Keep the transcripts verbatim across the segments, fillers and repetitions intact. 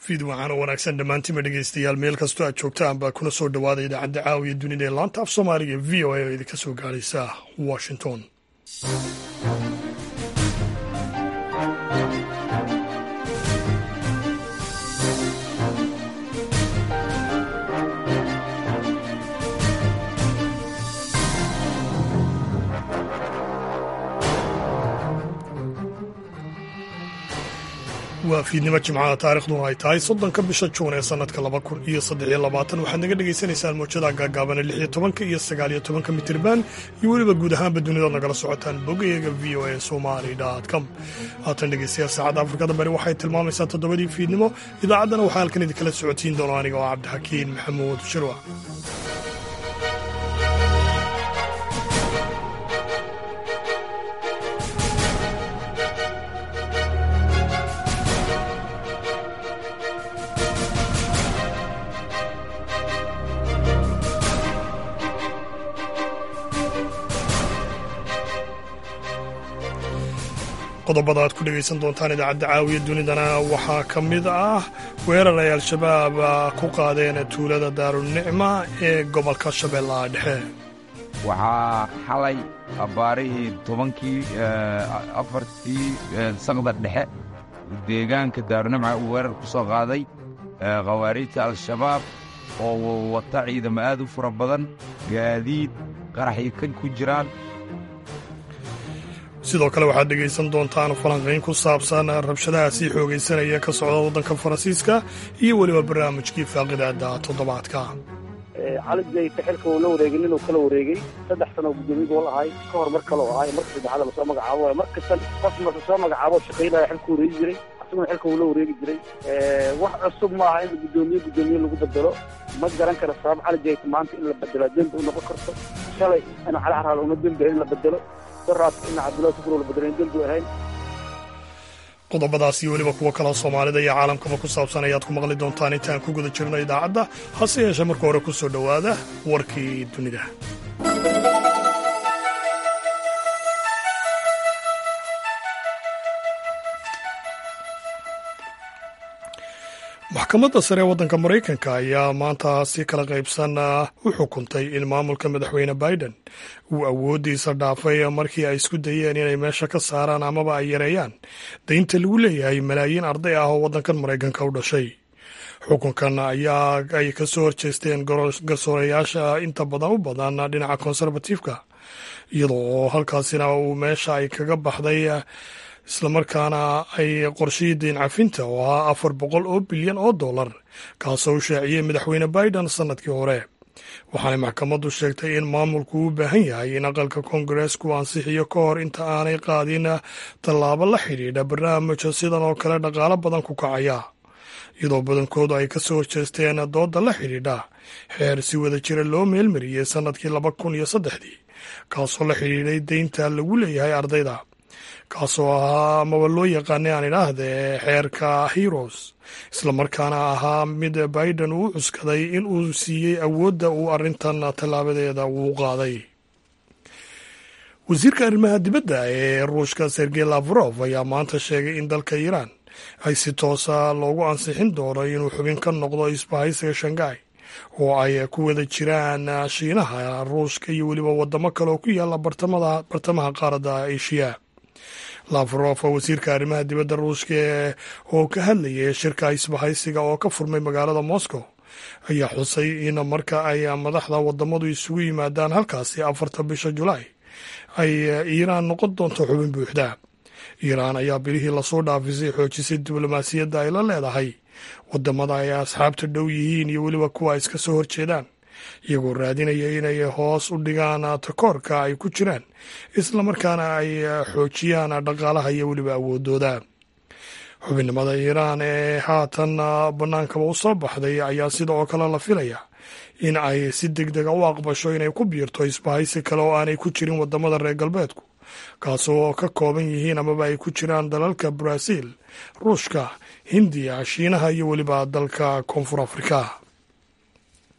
fiid waxaan u wanaagsan dhammaantiinba dhegaystayaal meel kastoo aad joogtaan baa kuna soo dhawaada idaacadda caawiya dunida ee laanta af soomaaliga v o a oo idinka soo gaadhaysa washington. waa fiidnimo jimcaha taariikhduna ay tahay soddonka bisha juun ee sannadka laba kun iyo saddex iyo labaatan waxaad naga dhagaysanaysaan mawjada gaagaaban ee lix iyo tobanka iyo sagaal iyo tobanka mitirban iyo weliba guud ahaanba dunidaod nagala socotaan bogayaga v o a somali com. haatan dhegaystayaal saacadda afrikada bari waxay tilmaamaysaa toddobadii fiidnimo. idaacaddana waxaa halkan idinkala socotiin doono aniga oo cabdixakiin maxamuud shirwa. qodobada aad ku dhegaysan doontaan idaacadda caawiya dunidana waxaa ka mid ah weerar ay al-shabaab ku qaadeen tuulada daarunicma ee gobolka shabeellaha dhexe. waxaa xalay abbaarihii tobankii afartii saqda dhexe deegaanka daarunicma uu weerar ku soo qaaday khawaariijta al-shabaab oo wata ciidamo aad u fara badan, gaadiid qaraxii kan ku jiraan. sidoo kale waxaad dhegaysan doontaan falanqayn ku saabsan rabshadaha sii xoogaysanaya ka socda waddanka faransiiska iyo weliba barnaamijkii faaqidaada toddobaadka. cali jayte xilka uu la wareegay ninuu kala wareegay saddex sano guddoomiye gobol ahay ka hor mar kale oo ahay marka saddexaad lasoo magacaabo mar kastan qof marka soo magacaabo shaqaynaya xilka wareegi jiray asaguna xilka uu la wareegi jiray. wax cusub maaha in guddoomiye guddoomiye lagu bedelo. ma garan kara sabab cali jayte maanta in la bedelo dembi u noqon karto. shalay in cali xaraal una dembi in la bedelo qodobadaas iyo weliba kuwo kaloo soomaalida iyo caalamkaba ku saabsan ayaad ku maqli doontaan intaan ku guda jirno idaacadda. hase yeeshee marka hore ku soo dhowaada warkii dunida. maxkamadda sare ee waddanka maraykanka ayaa maanta si kala qaybsan u xukuntay in maamulka madaxweyne biden uu awooddiisa dhaafay markii ay isku dayeen inay meesha ka saaraan amaba ay yareeyaan daynta lagu leeyahay malaayiin arday ah oo waddankan maraykanka u dhashay. xukunkan ayaa ay ka soo horjeesteen garsoorayaasha inta badan u badan dhinaca konservatiifka, iyadoo oo halkaasina uu meesha ay kaga baxday islamarkaana ay qorshihii dayn cafinta oo ahaa afar boqol oo bilyan oo dollar kaasoo u shaaciyey madaxweyne biden sannadkii hore. waxaanay maxkamaddu sheegtay in maamulku u baahan yahay in aqalka koongareesku ansixiyo ka hor inta aanay qaadin tallaabo la xidhiidha barnaamija sidan oo kale dhaqaalo badan ku kacaya, iyadoo badankoodu ay ka soo horjeesteen doodda la xidhiidha xeer si wada jira loo meelmariyey sannadkii laba kun iyo saddexdii kaasoo la xidhiidhay daynta lagu leeyahay ardayda, kaasoo ahaa amaba loo yaqaanay aan idhaahdee xeerka heroes, islamarkaana ahaa mid biden uu cuskaday in uu siiyey awoodda uu arrintan tallaabadeeda uu qaaday. wasiirka arrimaha dibadda ee ruushka sergey lavrov ayaa maanta sheegay in dalka iiraan ay si toosa loogu ansixin doono inuu xubin ka noqdo isbahaysiga shanghai oo ay ku wada jiraan shiinaha, ruushka iyo weliba waddamo kale oo ku yaalla bartamaha qaaradda eshiya. lavrov wasiirka arrimaha dibadda ruushka oo ka hadlayay shirka isbahaysiga oo ka furmay magaalada moscow ayaa xusay in marka ay madaxda waddamadu isugu yimaadaan halkaasi afarta bisha julaay ay iiraan noqon doonto xubin buuxda. iiraan ayaa bilihii lasoo dhaafisay xoojisay diblomaasiyadda ay la leedahay waddamada ay asxaabta dhow yihiin iyo weliba kuwa ay iska soo horjeedaan, iyagoo raadinaya inay hoos u dhigaan takoorka ay ku jiraan islamarkaana ay xoojiyaan dhaqaalaha iyo weliba awoodooda. xubinnimada iiraan ee haatan bannaankaba u soo baxday ayaa sida oo kale la filaya in ay si deg dega u aqbasho inay ku biirto isbahaysi kale oo aanay ku jirin waddamada reer galbeedku, kaasoo ka kooban yihiin amaba ay ku jiraan dalalka Brazil, Ruushka, Hindiya, Shiinaha iyo weliba dalka Koonfur Afrika.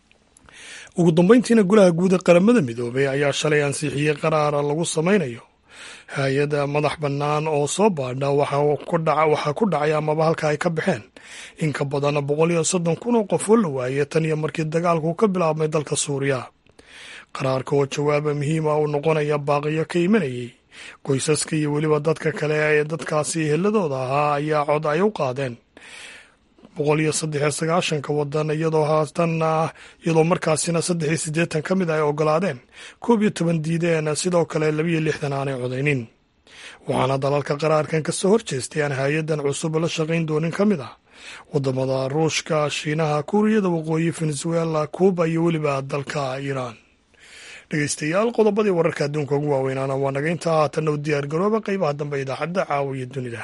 ugu dambayntiina golaha guud ee qaramada midoobay ayaa shalay ansixiyey qaraar lagu samaynayo hay-ada madax bannaan oo soo baadha waxaa ku dhacay amaba halka ay ka baxeen in ka badan boqol iyo soddon kun oo qof oo la waayay tan iyo markii dagaalku ka bilaabmay dalka suuriya. qaraarka oo jawaaba muhiima u noqonaya baaqiyo ka imanayay qoysaska iyo weliba dadka kale ee dadkaasi eheladooda ahaa ayaa cod ay u qaadeen boqol iyo saddex iyo sagaashanka wadan iyadoo haatanna iyadoo markaasina saddex iyo siddeetan ka mid ay ogolaadeen koob iyo toban diideen sidoo kale labiyo lixdan aanay codaynin. waxaana dalalka qaraarkan ka soo horjeestay aan hay-adan cusub la shaqayn doonin ka mid ah wadamada ruushka, shiinaha, kuuriyada waqooyi, venezuela, kuuba iyo weliba dalka iiraan. dhegeystayaal qodobadii wararka adduunka ugu waaweynaana waa naga intaa. haatanna u diyaar garooba qaybaha dambe idaacadda caawiya dunida.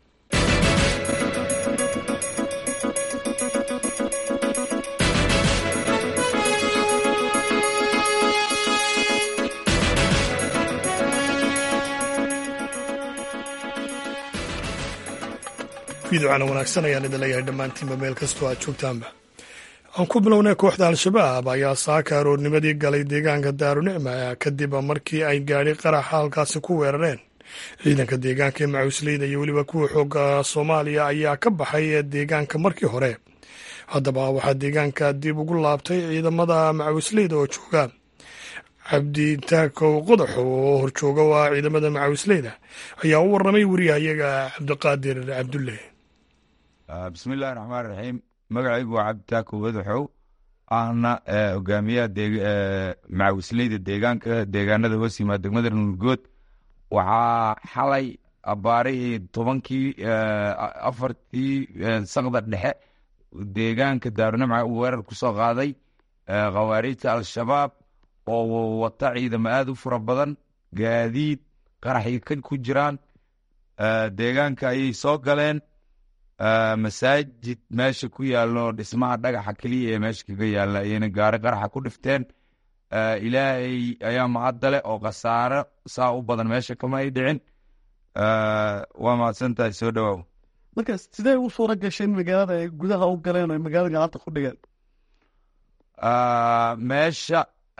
fiidocana wanaagsan ayaan idin leeyahay dhammaantiinba meel kastoo aad joogtaanba. aan ku bilownay kooxda al-shabaab ayaa saaka aroornimadii galay deegaanka daarunicma kadib markii ay gaadhi qaraxa halkaasi ku weerareen ciidanka deegaanka ee macuusleyda iyo weliba kuwa xooga soomaaliya ayaa ka baxay ee deegaanka markii hore. haddaba waxaa deegaanka dib ugu laabtay ciidamada macuusleyda oo jooga. cabdi taakow qodaxo oo horjooga u ah ciidamada macuusleyda ayaa u warramay wariyahayaga cabdiqaadir cabdulle. bismillahi raxmaan raxiim. magacaygu waa cabditaakow wadaxow, ahna hogaamiyaha macawisleyda deegaanka deegaanada hoos yimaada degmada nurgood. waxaa xalay abaarihii tobankii afartii saqda dhexe deegaanka daarunimca uu weerar ku soo qaaday khawaariijta al-shabaab oo wata ciidamo aada u fara badan, gaadiid qaraxii ka ku jiraan. deegaanka ayay soo galeen. masaajid meesha ku yaallo dhismaha dhagaxa keliya ee meesha kaga yaalla ayayna gaari qaraxa ku dhifteen. ilaahay ayaa mahadale oo khasaaro saa u badan meesha kama ay dhicin. waa mahadsan tahay, soo dhawaaw. marka sidee u suura gashay in magaalada ay gudaha u galeen oo magaalada gacanta ku dhigeen? meesha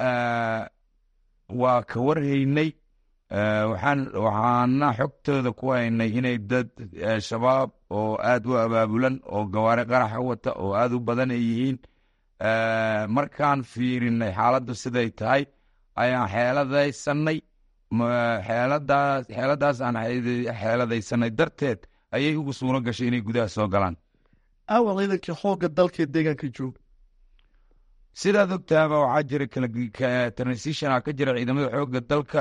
waa ka warhaynay. waxaan waxaana xogtooda ku haynay inay dad shabaab oo aada u abaabulan oo gawaari qaraxa wata oo aada u badan ay yihiin. markaan fiirinay xaaladdu siday tahay ayaan xeeladaysanay. xeeladaas xeeladaas aan xeeladaysanay darteed ayay ugu suuro gashay inay gudaha soo galaan. aawa ciidankii xoogga dalka deegaanka jooga sidaad ogtaaba waxaa jira transition ka jira ciidamada xoogga dalka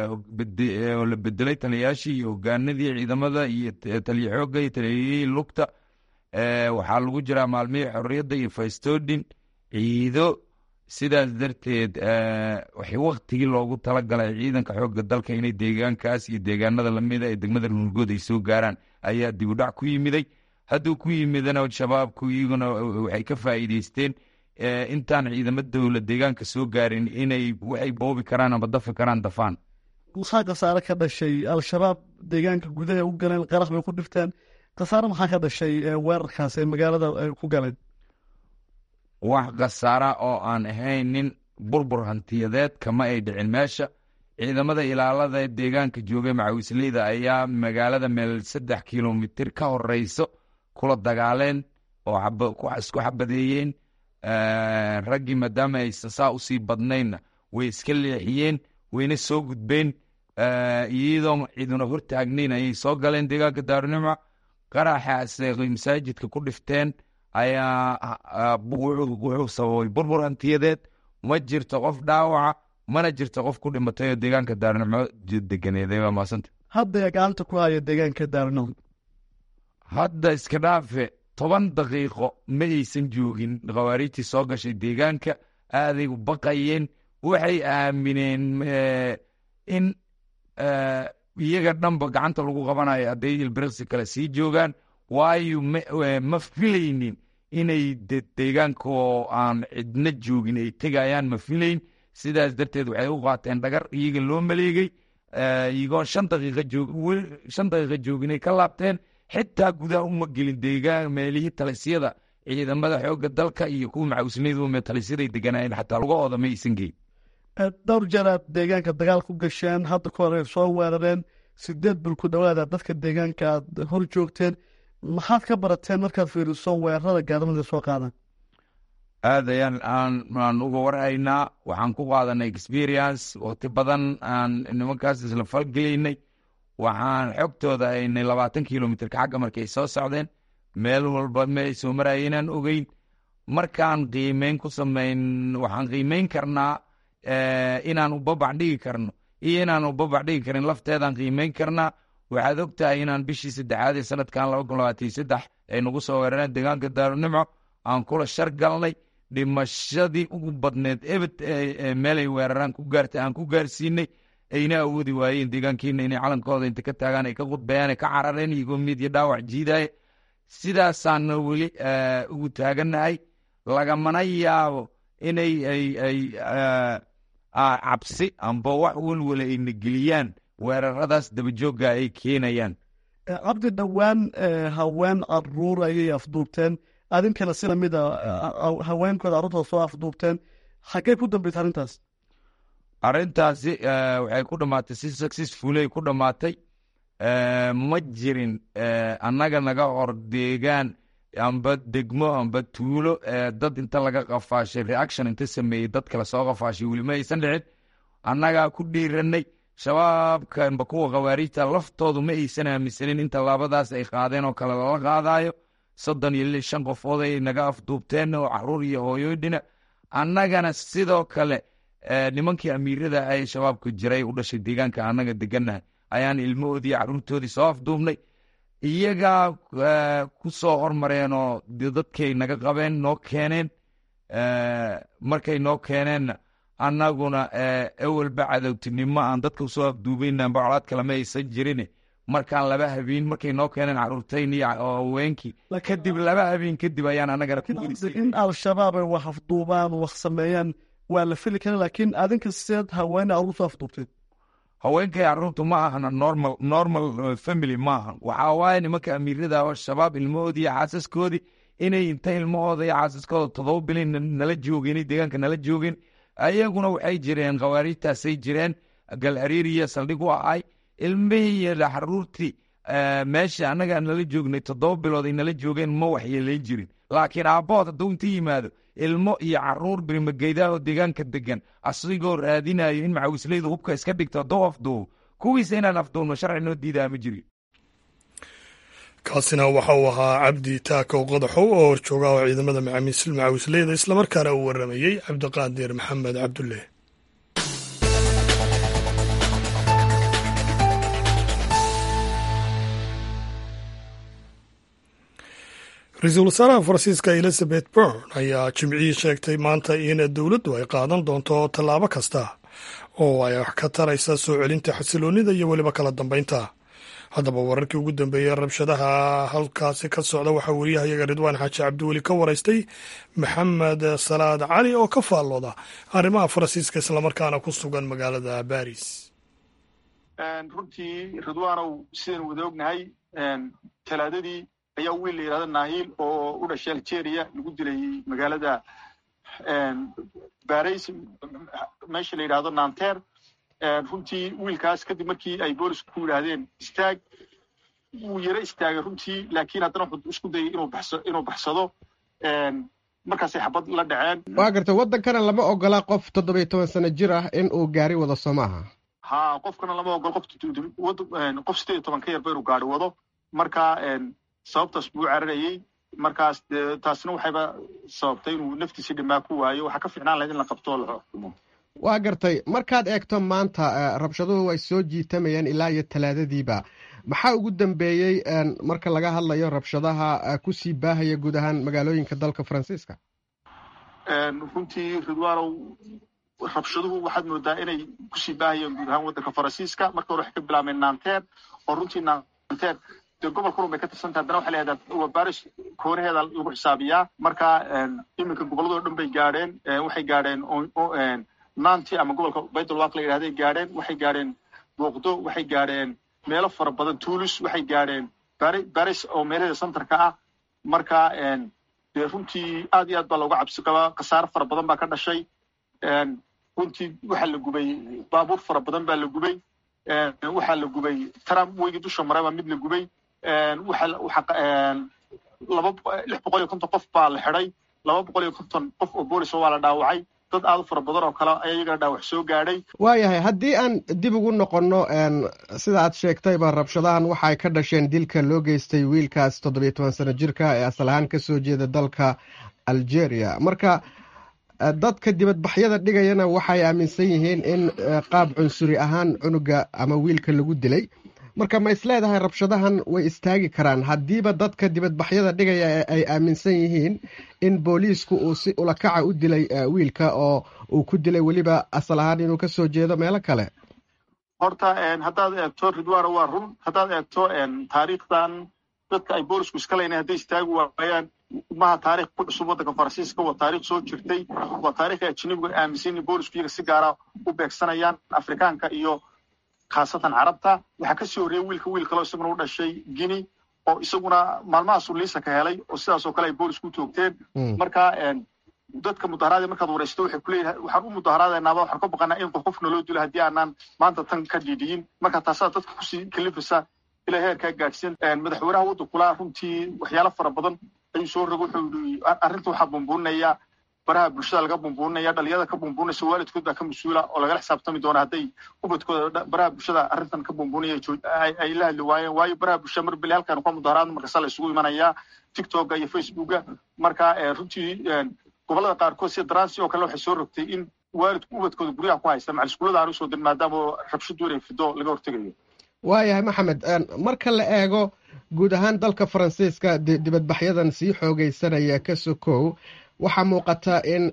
oo la bedelay taliyayaashii iyo hogaanadii ciidamada iyo taliya xoogga iyo taliyayihii lugta. waxaa lagu jiraa maalmihii xorriyadda iyo faystodin ciido. sidaas darteed waktigii loogu talagalay ciidanka xoogga dalka inay deegaankaas iyo deegaanada lamida ee degmada nurgood ay soo gaaraan ayaa dib u dhac ku yimiday. hadduu ku yimidana shabaabku iyaguna waxay ka faa'iideysteen intaan ciidamo dowla deegaanka soo gaarin inay waxay boobi karaan ama dafi karaan dafaan. maxaa khasaare ka dhashay? al-shabaab deegaanka gudaha u galeen, qarax bay ku dhifteen. khasaare maxaa ka dhashay weerarkaas ee magaalada ku galeen? wax khasaara oo aan ahaynin burbur hantiyadeed kama ay dhicin meesha. ciidamada ilaalada ee deegaanka joogay macawisleyda ayaa magaalada meel saddex kilomitir ka horeyso kula dagaaleen oo isku xabadeeyeen. raggii maadaama aysan saa usii badnaynna way iska leexiyeen, wayna soo gudbeen. iyadoo ciiduna hortaagnayn ayay soo galeen deegaanka daarunimca. qaraxaasay masaajidka ku dhifteen ayaa wuxuu sababay burbur hantiyadeed. ma jirto qof dhaawaca, mana jirto qof ku dhimatay oo deegaanka daarunimco deganeeday. waa maasanta. hadda gacanta ku haya deegaanka daarunimco hadda iska dhaafe toban daqiiqo ma aysan joogin khawaariijtii soo gashay deegaanka. aaday u baqayeen. waxay aamineen in iyaga dhanba gacanta lagu qabanayo hadday ilbiriqsi kale sii joogaan. waayo ma filaynin inay deegaanka oo aan cidna joogin ay tegayaan, ma filayn. sidaas darteed waxay u qaateen dhagar iyaga loo maleegay. iyagoo shan daqiiqa jooginay ka laabteen. xitaa gudaha uma gelin deegaan meelihii talisyada ciidamada xoogga dalka iyo kuwa macawisleyda talisyaday deganaayeen xataa lugahooda ma aysan geyn. dhowr jeer aad deegaanka dagaal ku gasheen, hadda ka hore soo weerareen, sideed bil ku dhowaada dadka deegaanka aad hor joogteen. maxaad ka barateen markaad fiiriso weerarada gaadamada soo qaadaan? aad ayaan aan aan uga warhaynaa. waxaan ku qaadanay experience waqti badan aan nimankaas isla falgelaynay. waxaan xogtooda aynay labaatan kilomitrka xagga markay soo socdeen, meel walba meay soo marayeen aan ogeyn. markaan qiimeyn ku samayn waxaan qiimeyn karnaa inaan ubabac dhigi karno iyo inaan ubabac dhigi karin lafteedaan qiimeyn karnaa. waxaad og tahay inaan bishii saddexaad ee sanadkan laba kun labaatan iyo saddex ay nagu soo weerareen deegaanka daarunimco, aan kula shar galnay. dhimashadii ugu badneed ebed meelay weeraraan ku gaartay aan ku gaarsiinay, ayna awoodi waayeen deegaankiina inay calankooda inta ka taagaan ay ka qudbeeyaan ay ka carareen iyagoo mid iyo dhaawac jiidaya. sidaasaana weli ugu taagannahay. lagamana yaabo inay ay cabsi amba wax walwala ayna geliyaan weeraradaas dabajoogga ay keenayaan. cabdi, dhowaan haween caruur ayay afduubteen, adinkana si lamid a haweenkooda carruurtooda soo afduubteen. xaggee ku dambaysa arrintaas? arrintaasi waxay ku dhammaatay si successfulay ku dhammaatay. ma jirin annaga naga hor deegaan amba degmo amba tuulo dad inta laga qafaashay reaction inta sameeyey dad kale soo qafaashay weli ma aysan dhicin. annagaa ku dhiiranay. shabaabka amba kuwa khawaariijta laftoodu ma aysan aaminsanin in tallaabadaas ay qaadeen oo kale lala qaadayo. soddon iyo shan qofood ay naga afduubteen oo caruur iyo hooyooydhina. annagana sidoo kale nimankii amiirada ay shabaabka jiray u dhashay deegaanka annaga degannahay ayaan ilmahoodii carruurtoodii soo afduubnay. iyagaa ku soo hormareen oo dadkay naga qabeen noo keeneen. markay noo keeneenna annaguna ewelba cadowtinimo aan dadka usoo afduubayna bacolaad kalema aysan jirin. markaan laba habeen markay noo keeneen caruurtayni haweenkii kadib laba habeen kadib ayaan annagana in al-shabaab ay wax afduubaan wax sameeyaan waa la fili kara, laakiin adinka sideed haweene carruur soo afduubteen? haweenkay carruurtu ma ahan normal normal family ma ahan. waxaa waaye nimanka amiirada oo shabaab ilmahoodii iyo xaasaskoodii inay inta ilmahooda iyo xaasaskooda todoba bilin nala joogeen deegaanka nala joogeen. ayaguna waxay jireen khawaariijtaasay jireen gal ariiriya saldhig u ahay. ilmihii iyo xaruurtii meesha annaga nala joognay toddoba bilood ay nala joogeen ma waxyeelayn jirin. laakiin aabbood hadduu inta yimaado ilmo iyo caruur birimageydaho deegaanka degan asigoo raadinayo in macawislaydu hubka iska dhigto hadduu afduubo kuwiisa inaan afduubno sharci noo diidaa ma jirin. kaasina waxa uu ahaa cabdi taako qodaxow oo horjooga oo ciidamada macawisleyda islamarkaana uu waramayey cabdiqaadir maxamed cabdulle. ra-iisul wasaaraha faransiiska elizabeth bourne ayaa jimcihii sheegtay maanta in dowladdu ay qaadan doonto tallaabo kasta oo ay wax ka taraysa soo celinta xasiloonnida iyo weliba kala dambaynta. haddaba wararkii ugu dambeeyey rabshadaha halkaasi ka socda waxaa wariyahayaga ridwaan xaaji cabdiweli ka waraystay maxamed salaad cali oo ka faallooda arrimaha faransiiska islamarkaana ku sugan magaalada baris. runtii ridwaanow sidaynu wada ognahay talaadadii ayaa wiil la yidhahda nahiil oo u dhashay algeria lagu dilay magaalada baris meesha la yidhahdo nanter. runtii wiilkaas kadib markii ay boolisku ku yidhaahdeen istaag wuu yaro istaagay runtii, laakiin haddana wuxuu isku dayay inuu baxso inuu baxsado. markaasay xabad la dhaceen. waa gartay waddankana lama ogola qof toddobiyo toban sano jir ah in uu gaari wado soo maaha? ha qofkana lama ogola qof qof sideed iyo toban ka yarba inuu gaari wado. marka sababtaas buu cararayey. markaas taasna waxayba sababtay inuu naftiisii dhimaa ku waayo. waxaa ka fiicnaan lahayd in la qabto la xukumo. waa gartay, markaad eegto maanta rabshaduhu way soo jiitamayeen ilaa iyo talaadadiiba. maxaa ugu dambeeyey marka laga hadlayo rabshadaha ku sii baahaya guud ahaan magaalooyinka dalka faransiiska? runtii ridwaanow rabshaduhu waxaad moodaa inay kusii baahayeen guud ahaan waddanka faransiiska. marka hore waxay ka bilaabeen nanter oo runtii nanter dee gobolka run bay ka tirsantaha. haddana waxay leedahay waa baris koonaheeda lagu xisaabiyaa. marka iminka gobolladoo dhan bay gaadheen. waxay gaadheen nanti ama gobolka baydulwaaq la yidhahday gaadheen. waxay gaadheen booqdo, waxay gaadheen meelo fara badan. tuulis waxay gaadheen baris oo meelaheeda centerka ah. marka dee runtii aad iyo aad baa looga cabsi qabaa. khasaare fara badan baa ka dhashay. runtii waxaa la gubay baabuur fara badan baa la gubay waxaa la gubay trump weygii dusha maray baa mid la gubay laba lix boqol iyo konton qof baa la xidhay laba boqol iyo konton qof oo boolis waa la dhaawacay dad aad u fara badan oo kale ayaa iyagana dhaawac soo gaadhay. waayahay haddii aan dib ugu noqonno sida aad sheegtayba rabshadahan waxay ka dhasheen dilka loo geystay wiilkaas toddobiyo toban sano jirka ee asal ahaan ka soo jeeda dalka algeria. marka dadka dibadbaxyada dhigayana waxay aaminsan yihiin in qaab cunsuri ahaan cunuga ama wiilka lagu dilay. marka ma is leedahay rabshadahan way istaagi karaan haddiiba dadka dibadbaxyada dhigaya ay aaminsan yihiin in booliisku uu si ulakaca u dilay wiilka oo uu ku dilay weliba asal ahaan inuu ka soo jeedo meelo kale? horta haddaad eegto ridwaana waa run. haddaad eegto taariikhdan dadka ay boolisku iska leynay hadday istaagi waayaan maha taarikh ku cusub waddanka faransiiska waa taarikh soo jirtay waa taariikha ajnabigu aaminsan in boolisku iyaga si gaara u beegsanayaan afrikaanka iyo khaasatan carabta. waxaa kasii horreeyay wiilka wiil kaleo isaguna u dhashay guinea oo isaguna maalmahaasu liisa ka helay oo sidaas oo kale ay boolisku toogteen. marka dadka mudaharaada markaad waraysto waxay kuleeyahay waxaan u mudaharaadenaaba waxaan ka baqanaa in qof qofna loo dilo haddii aanaan maanta tan ka dhiidhiyin. marka taasaa dadka kusii kalifaysa ilaa heerkaa gaadhsiin. madaxweynaha waddankula runtii waxyaalo fara badan ayuu soo rogo wuxuu yii arrinta waxaa bumbuuninaya baraha bulshada laga bumbuuninaya dhalinyada ka bumbuunaysa waalidkood baa ka mas-uula oo lagala xisaabtami doona hadday ubadkooda baraha bulshada arrintan ka bumbuunaya ay la hadli waayeen. waayo baraha bulshada mar beli halkaan ka mudaharaad markasta la isugu imanayaa tiktoka iyo facebooka. marka runtii gobolada qaarkood sida dransi oo kale waxay soo rogtay in waalidku ubadkooda guryaha ku haysta macal iskuullada aan usoo dirin maadaama rabshadu inay fido laga hortegayo. waayahay maxamed marka la eego guud ahaan dalka faransiiska dibadbaxyadan sii xoogaysanaya ka sokow waxaa muuqata in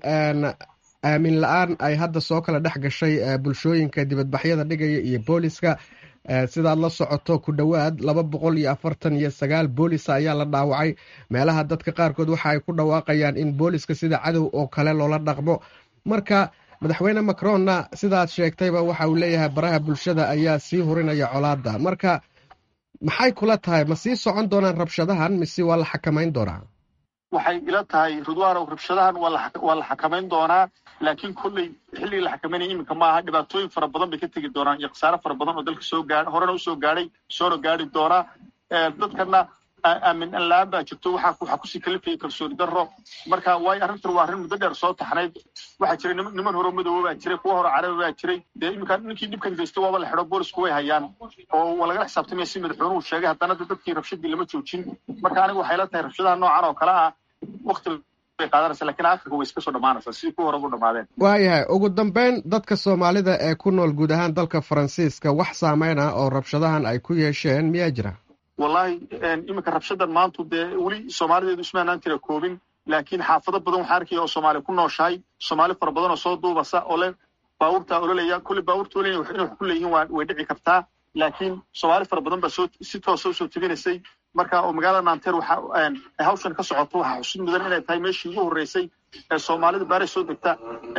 aamin la-aan ay hadda soo kala dhex gashay bulshooyinka dibadbaxyada dhigaya iyo booliska. sidaad la socoto ku dhowaad laba boqol iyo afartan iyo sagaal boolisa ayaa la dhaawacay. meelaha dadka qaarkood waxa ay ku dhawaaqayaan in booliska sida cadow oo kale loola dhaqmo. marka madaxweyne macronna sidaad sheegtayba waxa uu leeyahay baraha bulshada ayaa sii hurinaya colaada. marka maxay kula tahay ma sii socon doonaan rabshadahan mise waa la xakamayn doonaa? waxay ila tahay ridwaanow rabshadahan waa la xakamayn doonaa laakiin kolley xilligii la xakameynaya iminka maaha. dhibaatooyin fara badan bay ka tegi doonaan iyo khasaare fara badan oo dalka soo gaa horena usoo gaadhay soona gaari doonaa. dadkana aamin la-aan baa jirto waxaa kusii kalifaya kalsooni darro. marka waayo arrintan waa arrin muddo dheer soo taxnayd. waxaa jiray niman hore madoobo baa jiray kuwa hore carabi baa jiray dee iminka ninkii dhibkan geystay waaba la xidho boolisku way hayaan oo waa lagala xisaabtamaya si madaxweynuhu sheegay haddana dadkii rabshadii lama joojin. marka aniga waxay la tahay rabshadaha noocan oo kale ah wakti bay qaadanaysa lakiin aakhirka way iska soo dhamaanaysaa sidii kuwa horeba u dhamaadeen. waayahay ugu dambeyn dadka soomaalida ee ku nool guud ahaan dalka faransiiska wax saameyn ah oo rabshadahan ay ku yeesheen miyaa jira? wallahi iminka rabshadan maantu dee weli soomaalideedu ismaanaan tira koobin laakiin xaafado badan waxaa arkaya oo soomaali ku nooshahay soomaali fara badan oo soo duubasa oo le baabuurtaa ololaya kulli baabuurta ololaya inay wax ku leeyihiin way dhici kartaa laakiin soomaali fara badan baa soo si toosa usoo teginaysay. marka oo magaalada nanter waxa hawshan ka socoto waxaa xusid mudan inay tahay meeshii ugu horreysay ee soomaalida baaris soo degta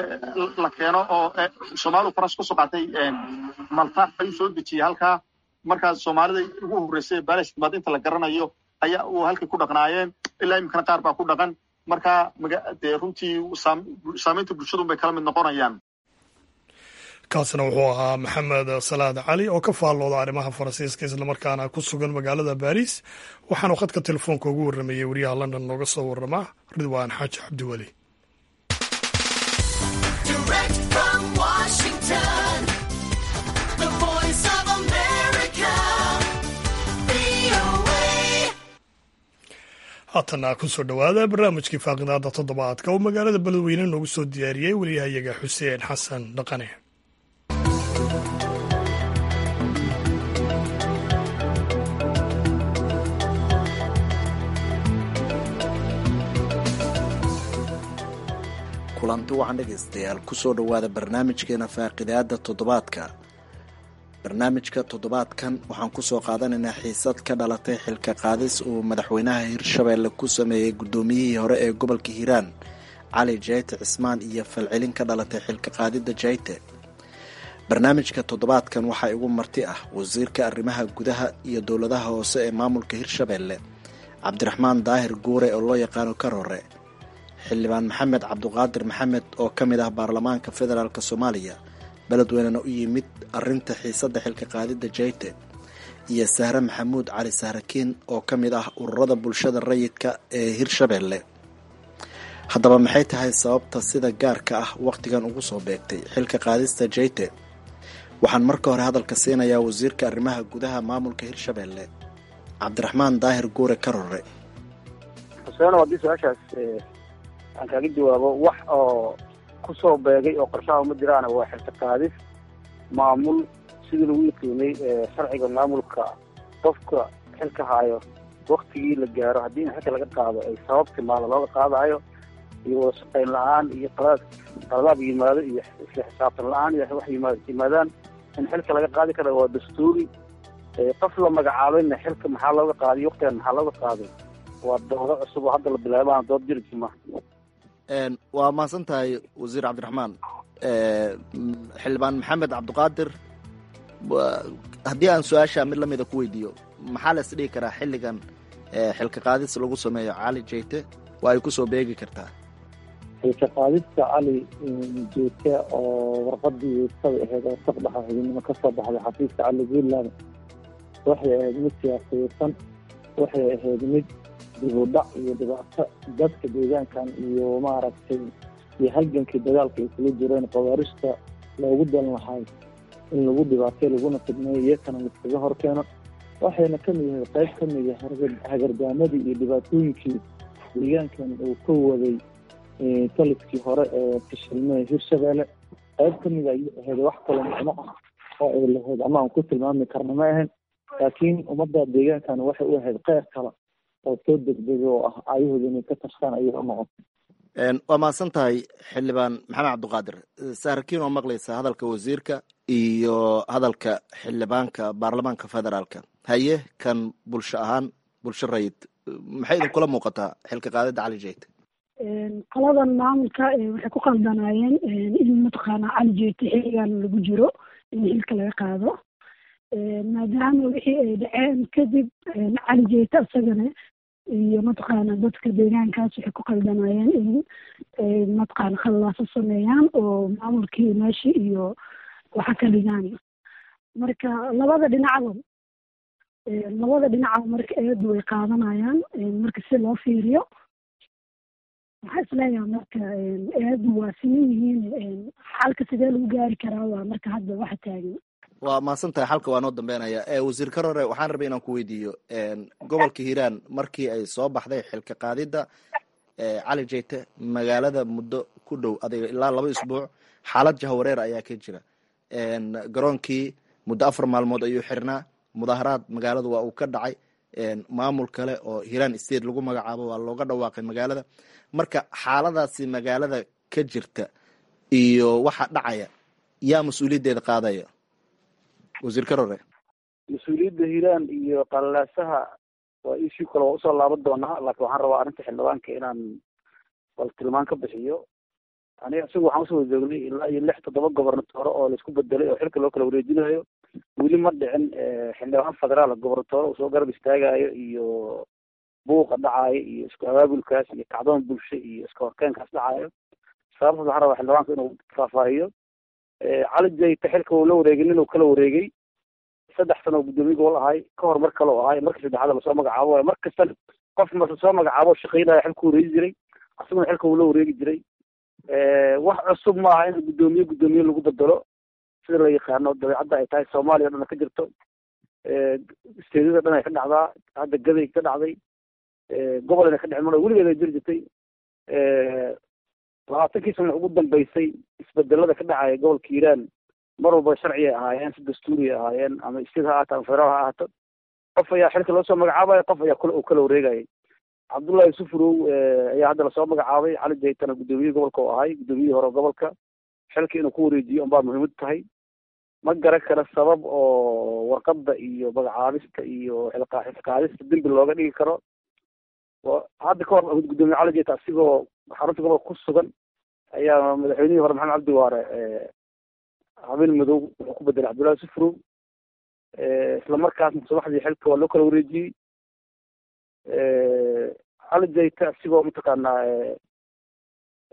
la keeno oo soomaalidu faras kasoo qaatay malta ayuu soo dejiyey halkaa. markaas soomaalida ugu horreysay baaris baad inta la garanayo ayaa uu halkay ku dhaqnaayeen ilaa iminkana qaar baa ku dhaqan. marka dee runtii saamaynta bulshadun bay kala mid noqonayaan. kaasna wuxuu ahaa maxamed salaad cali oo ka faallooda arrimaha faransiiska islamarkaana ku sugan magaalada baariis. waxaanu khadka telefoonka ugu warramayey wariyaha london nooga soo warramaa ridwaan xaaji cabdiweli. haatana ku soo dhowaada barnaamijkii faaqidaada toddobaadka oo magaalada beledweyne noogu soo diyaariyey wariyahayaga xuseen xasan dhaqane. kulanti waxaan dhegaystayaal ku soo dhowaada barnaamijkeena faaqidaada toddobaadka. barnaamijka toddobaadkan waxaan ku soo qaadanaynaa xiisad ka dhalatay xilka qaadis uu madaxweynaha hirshabeelle ku sameeyey guddoomiyihii hore ee gobolka hiiraan cali jayte cismaan iyo falcelin ka dhalatay xilka qaadidda jayte. barnaamijka toddobaadkan waxaa igu marti ah wasiirka arrimaha gudaha iyo dowladaha hoose ee maamulka hirshabeelle cabdiraxmaan daahir guure oo loo yaqaano karore, xildhibaan maxamed cabduqaadir maxamed oo ka mid ah baarlamaanka federaalk soomaaliya beledweynena u yimid arrinta xiisadda xilka qaadidda jeyte iyo sahre maxamuud cali sahrakiin oo ka mid ah ururada bulshada rayidka ee hirshabeelle. haddaba maxay tahay sababta sida gaarka ah wakhtigan ugu soo beegtay xilka qaadista jeyte? waxaan marka hore hadalka siinayaa wasiirka arrimaha gudaha maamulka hirshabeelle cabdiraxmaan daahir guure karore. xuseen haddii su-aashaas aan kaaga jawaabo, wax oo kusoo beegay oo qorshaha ma jiraan, waa xilka qaadis maamul sidii lagu yaqiinay sharciga maamulka. qofka xilka haayo waktigii la gaaro haddii in xilka laga qaado ay sababti maala looga qaadayo, iyo wada shaqayn la-aan iyo qalad qaladaab yimaado iyo isla xisaabtan la-aan iyo wax yimaad yimaadaan in xilka laga qaadi kara waa dastuuri. qof la magacaabayna xilka maxaa looga qaadiy waktigan maxaa looga qaaday waa doodo cusub oo hadda la bilaabaan dood jirki ma. waa mahadsan tahay wasiir cabdiraxmaan. xildhibaan maxamed cabdiqaadir, haddii aan su-aasha mid lamida ku weydiiyo, maxaa la isdhigi karaa xilligan xilka qaadis lagu sameeyo cali jeyte waa ay kusoo beegi kartaa? xilka qaadista cali jeyte oo warqadii weystada ahayd oo saqdaxa xubinimo kasoo baxday xafiiska cali puntland waxay ahayd mid siyaasaysan, waxay ahayd mid dibudhac iyo dhibaato dadka deegaankan iyo maaragtay iyo halgankii dagaalka ay kula jireen qawaarishta loogu dan lahay in lagu dhibaatay laguna fidneeyo iyakana liskaga hor keeno. waxayna kamid yahay qayb kamid ah hagardaamadii iyo dhibaatooyinkii deegaankan uu ka waday taliskii hore ee fashilmay hirshabeelle. qayb kamid ayay ahayd, wax kale macno ah oo ay lahayd ama aan ku tilmaami karna ma ahayn, laakiin ummadda deegaankan waxay u ahayd qeyr kale oo soo degdega oo ah aayahooda inay ka tashtaan ayay u noqotay. waa mahadsan tahay xildhibaan maxamed cabdiqaadir. sahrakiin oo maqlaysa hadalka wasiirka iyo hadalka xildhibaanka baarlamaanka federaalka, haye kan bulsho ahaan bulsho rayid maxay idinkula muuqataa xilka qaadida cali jeyte? qoladan maamulka waxay ku qaldanaayeen in mataqaana cali jeyte xilligan lagu jiro in xilka laga qaado, maadaama wixii ay dhaceen kadib cali jeyte isagana iyo mataqaana dadka deegaankaas waxay ku qaldanaayeen in mataqaana khallaaso sameeyaan oo maamulkii meeshi iyo waxa ka dhigaan. marka labada dhinacba labada dhinacba marka eedu way qaadanayaan. marka si loo fiiriyo waxaa isleeyahay marka eedu waa siman yihiin, xalka sidee lagu gaari karaa waa marka hadda waxa taagan. waa mahadsan tahay, xalka waa noo dambeynaya. wasiir karore, waxaan rabay inaan ku weydiiyo, gobolka hiiraan markii ay soo baxday xilka qaadidda cali jeyte magaalada muddo ku dhow adiga ilaa laba isbuuc xaalad jahawareer ayaa ka jira. garoonkii muddo afar maalmood ayuu xirnaa, mudaharaad magaalada waa uu ka dhacay, maamul kale oo hiiraan state lagu magacaabo waa looga dhawaaqay magaalada. marka xaaladaasi magaalada ka jirta iyo waxa dhacaya yaa mas-uuliyaddeeda qaadaya? wasiir karore. mas-uuliyadda hiiraan iyo qalalaasaha waa ishii kale waa usoo laaban doonaa, laakiin waxaan rabaa arrinta xildhibaanka inaan bal tilmaan ka bixiyo. aniga isaga waxaan usoo joognay ilaa iyo lix toddoba gobernatoore oo laisku bedelay oo xilka loo kala wareejinayo. weli ma dhicin xildhibaan federaal gobernatoore uu soo garab istaagayo iyo buuqa dhacayo iyo isku abaabulkaas iyo kacdoon bulsho iyo iska horkeenkaas dhacayo. sababtaas waxaan rabaa xildhibaanka inuu faahfaahiyo. cali jeyte xilka uu la wareegay nin uu kala wareegay saddex sano oo guddoomiye gobol ahay, ka hor mar kale oo ahay, markii saddexaad lasoo magacaabo waayo. mar kasta qof marka soo magacaabo shaqaynaya xilka wareegi jiray, asaguna xilka uu la wareegi jiray. wax cusub ma aha in guddoomiye guddoomiye lagu bedelo, sida la yaqaano dabeecadda ay tahay soomaaliya o dhan ka jirto. isteedyada dhan ay ka dhacdaa, hadda gaday ka dhacday, gobolna ka dhicin mar weligeed ay jiri jirtay. labaatankii sana ugu dambeysay isbedelada ka dhacaya gobolka hiiraan mar walba sharci ay ahaayeen, si dastuuri ay ahaayeen, ama state ha ahaato ama federaal ha ahaato. qof ayaa xilka loo soo magacaabayo, qof ayaa kule uu kala wareegayay. cabdullahi yusuf row ayaa hadda lasoo magacaabay, cali jeytena guddoomiye gobolka oo ahay, guddoomiyihii hore gobolka. xilka inuu ku wareejiyo unbaa muhiimad tahay. ma garan kara sabab oo warqadda iyo magacaabista iyo xilqaadista dembi looga dhigi karo. hadda ka hor guddoomiye cali jeyte asigoo xarunta gobolka ku sugan ayaa madaxweynihii hore maxamed cabdi waare habeen madow wuxuu ku bedelay cabdullahi yusuf row. isla markaasna subaxdii xilka waa loo kala wareejiyey. cali jeyte asigoo mataqaanaa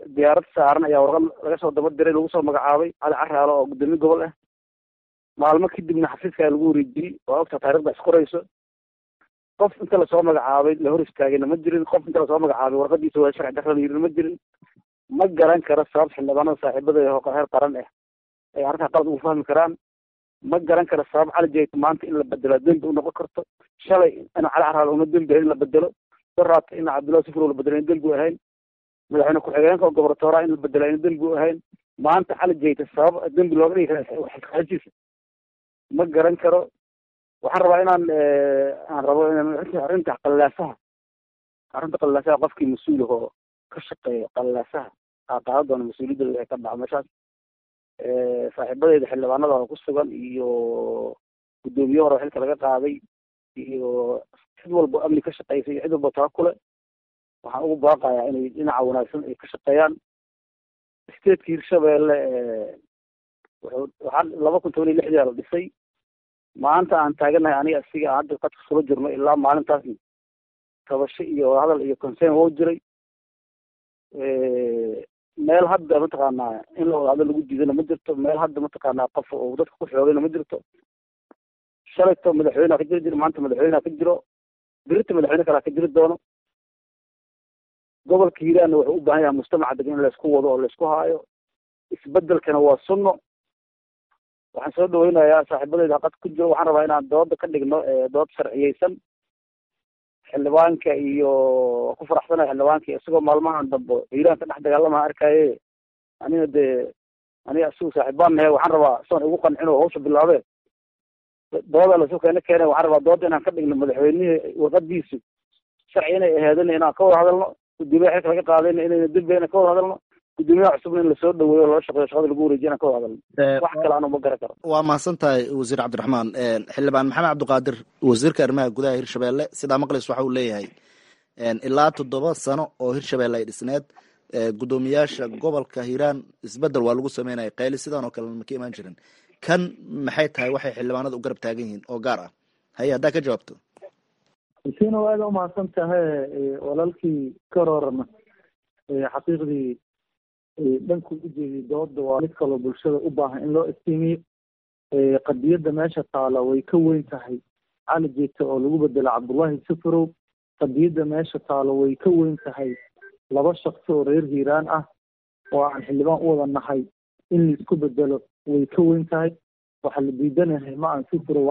diyaarad saaran ayaa warqad laga soo daba diray lagu soo magacaabay cali caraalo oo gudoomiye gobol ah maalmo kadibna xafiiska lagu wareejiyey oo ogta taariikhda isqorayso qof inta lasoo magacaabay la hor istaagayna ma jirin qof inta lasoo magacaabay warqadiisa waa sharci darra la yidhi ma jirin ma garan karo sabab xildhibaanada saaxiibada ee heer qaran ah ay arrintaa qalad ugu fahmi karaan ma garan karo sabab cali jeyte maanta in la bedelo dembi u noqon karto shalay in cali caraalo una dembi ahayn in la bedelo daraata in cabdullahi sufur la bedelo in dembi u ahayn madaxweyne ku-xigeenka oo gobortooraa in la bedelo in dembi u ahayn maanta cali jeyte sabab dembi looga dhigi kara xilqaadiisa ma garan karo waxaan rabaa inaan aan rabo in arrinta qalaasaha arrinta qalaasaha qofkii mas-uulka oo ka shaqeeya qalaasaha qaaqaada doona mas-uuliyadda waxay ka dhaca meeshaas saaxiibadeeda xildhibaanada oo ku sugan iyo guddoomiye hore xilka laga qaaday iyo cid walba amni ka shaqeysa iyo cid walba taakule waxaan ugu baaqayaa inay dhinaca wanaagsan ay ka shaqeeyaan stateka hirshabeelle waxaa laba kun toban iyo lixdii la dhisay maanta aan taaganahay aniga asiga aan hadda qadka sula jirno ilaa maalintaasna tabasho iyo hadal iyo concern wou jiray meel hadda mataqaanaa in la wada hadlo lagu diidana ma jirto meel hadda mataqaanaa qof oo dadka ku xoogayna ma jirto shalayto madaxweyneha ka jiri jiro maanta madaxweyneha ka jiro birita madaxweyne kalaa ka jiri doono gobolka hiiraanna wuxuu u baahan yahay mujtamaca degan in laysku wado oo laysku haayo isbedelkana waa sunno waxaan soo dhaweynayaa saaxiibadeyda haqad ku jiro waxaan rabaa inaan dooda ka dhigno dood sharciyeysan xildhibaanka iyo ku faraxsanayo xildhibaanka isagoo maalmahan dambe hiiraanka dhex dagaalamaha arkaye aniga dee aniga isagu saaxiibaan nahe waxaan rabaa soon igu qancin oo hawsha bilaabeen dooda lasu keena keena waxaan rabaa dooda inaan ka dhigno madaxweynihii warqadiisu sharci inay aheedana inaan ka wada hadalno gudoomiyaha xilka laga qaadayna inayna dembi inaan ka wada hadalno gudoomiyaha cusubna in lasoo dhaweeyo loola shaqeeyo shaqada lagu wareejiyo inaan ka wada hadalno wax kale anu ma garan karo waa mahadsan tahay wasiir cabdiraxmaan xildhibaan maxamed cabdiqaadir wasiirka arrimaha gudaha hirshabeelle sidaa maqlis waxa uu leeyahay ilaa toddoba sano oo hirshabeelle ay dhisneed guddoomiyaasha gobolka hiiraan isbedel waa lagu sameynaya qayli sidaan oo kale ma ka imaan jirin kan maxay tahay waxay xildhibaanada u garab taagan yihiin oo gaar ah haye haddaa ka jawaabto isiina waa aada umahadsan tahay walaalkii karoorna xaqiiqdii dhanku ujeediy dooda waa mid kaloo bulshada u baahan in loo istiimiyo qadiyadda meesha taala way ka weyn tahay cali jeete oo lagu bedelo cabdullaahi sufurow qadiyadda meesha taalo way ka weyn tahay laba shaksi oo reer hiiraan ah oo aan xildhibaan u wada nahay in laisku bedelo way ka weyn tahay waxa la diidanahay ma aan sufurow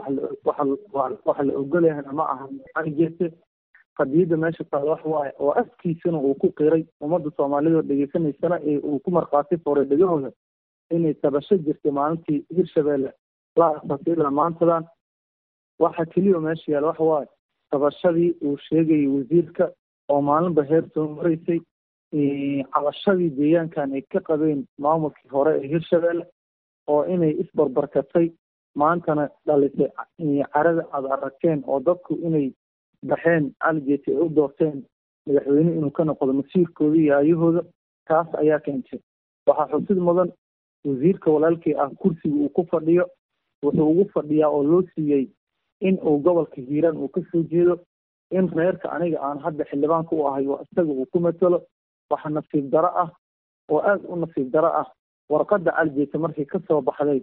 waxa la ogolayahana ma aha cali jeete qadiyadda meesha taalo wax waaye oo afkiisana uu ku qiray ummadda soomaalida oo dhegeysanaysana ee uu ku markhaati furay dhegahooda inay tabasho jirtay maalintii hirshabeelle la asaasay ilaa maantadan waxa keliya meesha yaala waxa waaye tabashadii uu sheegayay wasiirka oo maalinba heer soo maraysay cabashadii deegaankan ay ka qabeen maamulkii hore ee hirshabeelle oo inay isbarbarkatay maantana dhalisay carada aada aragteen oo dadku inay baxeen cali jeete ay u doorteen madaxweyne inuu ka noqdo masiirkooda iyo aayahooda taas ayaa keentay waxaa xusid mudan wasiirka walaalkii ah kursiga uu ku fadhiyo wuxuu ugu fadhiyaa oo loo siiyey in uu gobolka hiiraan uu ka soo jeedo in reerka aniga aan hadda xildhibaanka u ahay oo isaga uu ku matalo waxa nasiib daro ah oo aada u nasiib daro ah warqadda cali jeete markii kasoo baxday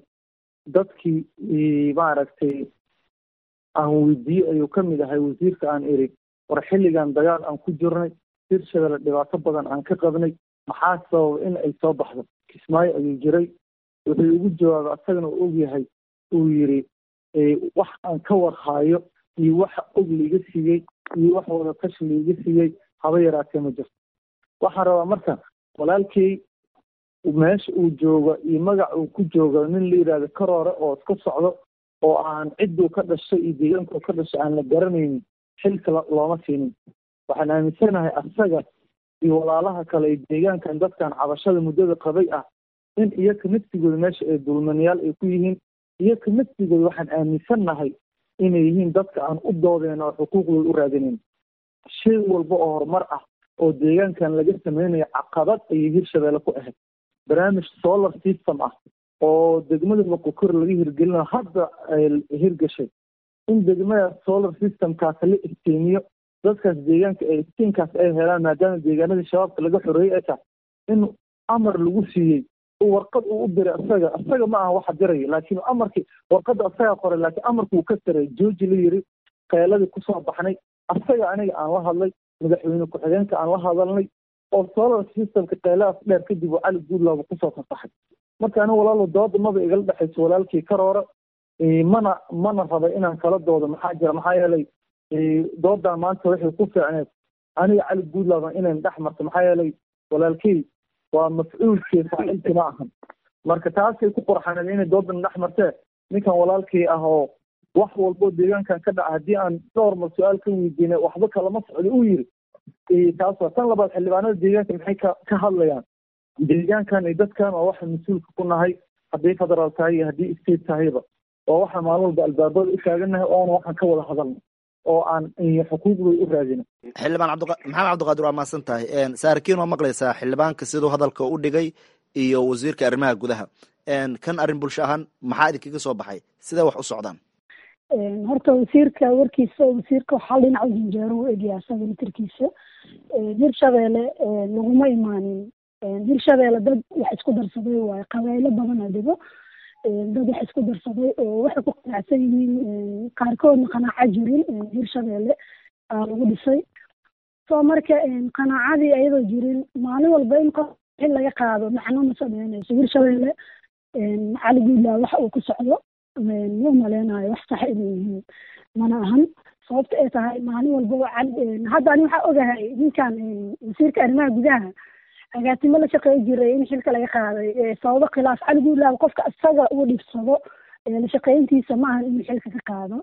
dadkii maaragtay aan weydiiyey ayuu ka mid ahay wasiirka aan iri war xilligan dagaal aan ku jirnay hirshabeelle dhibaato badan aan ka qabnay maxaa sababa in ay soo baxdo kismaayo ayuu jiray wuxuu ugu jawaabay asagana uu ogyahay uu yiri wax aan ka warhaayo iyo waxa og liiga siiyey iyo wax wada tash liiga siiyey haba yaraatee ma jirto waxaan rabaa marka walaalkay meesha uu joogo iyo magac uu ku joogo nin la yidhaahdo karoore oo iska socdo oo aan cidduu ka dhashay iyo deegaanku ka dhashay aan la garanaynin xilka looma siinin waxaan aaminsanahay asaga iyo walaalaha kale ee deegaankan dadkan cabashada muddada qabay ah in iyoka naftigooda meesha ay dulmanayaal ay ku yihiin iyoka naftigooda waxaan aaminsannahay inay yihiin dadka aan u doodeen oo xuquuqdooda u raadinayn shay walba oo horumar ah oo deegaankan laga sameynayo caqabad ayay hirshabeelle ku ahayd barnaamij solar system ah oo degmada boqokor laga hirgelinayo hadda ay hirgashay in degmada solar systemkaas la istiimiyo dadkaas deegaanka ee istiinkaas ay helaan maadaama deegaanadii shabaabka laga xoreeyey ay tahay in amar lagu siiyey warqad uu u diray isaga isaga ma aha waxa diraya laakiin amarkii warqadda isaga qoray laakiin amarku uu ka diray jooji la yiri qeyladii kusoo baxnay isaga aniga aan la hadlay madaxweyne ku-xigeenka aan la hadalnay oo solar systemka qeylaas dheer kadib uu cali guudlaaba kusoo fasaxay marka aniga walaalo dooda maba igala dhexayso walaalkii karoora mana mana raba inaan kala doodo maxaa jira maxaa yeelay doodaa maanta waxay ku fiicneed aniga cali guudlaaba inayn dhex marto maxaa yeelay walaalkey waa mafcuulkii faacilkii ma ahan marka taasay ku qorxaneen inay doodan dhex martee ninkan walaalkii ah oo wax walbo deegaankan ka dhaca haddii aan dhowr mar su-aal ka weydiinay waxba kalama socdo uu yiri taas waa tan labaad xildhibaanada deegaanka maxay ka ka hadlayaan deegaankan iyo dadkan waa waxa mas-uulka ku nahay haddii federaal tahay iyo haddii state tahayba oo waxaan maalin walba albaabada u taaganahay oona waxaan ka wada hadalno oo aan xuquuqdooda u raadina xildhibaan cabdi maxamed cabdiqaadir waa mahadsan tahay saarkiin waa maqlaysaa xildhibaanka siduu hadalka u dhigay iyo wasiirka arrimaha gudaha kan arrin bulsho ahaan maxaa idinkaga soo baxay sidee wax u socdaan horta wasiirka warkiisa wasiirka waxaa dhinaca janjeero u egyaa isaga litirkiisa hirshabeelle laguma imaanin hirshabeelle dad wax isku darsaday waaye qabaaylo badan adigo dad wax isku darsaday oo waxay ku qanacsan yihiin qaarkoodna qanaaco jirin hirshabeelle aa lagu dhisay soo marka qanaacadii ayadoo jirin maalin walba in qof xil laga qaado macno ma sameynayso hirshabeelle cali guudlaa waxa uu ku socdo ma maleynayo wax sax inay yihiin mana ahan sababta ay tahay maalin walbaba hadda ani waxaa ogahay ninkan wasiirka arrimaha gudaha agaasimo la shaqeey jiray in xilka laga qaaday sababo khilaaf cali guudlaa qofka isaga uu dhibsado la shaqeyntiisa ma ahan inuu xilka ka qaado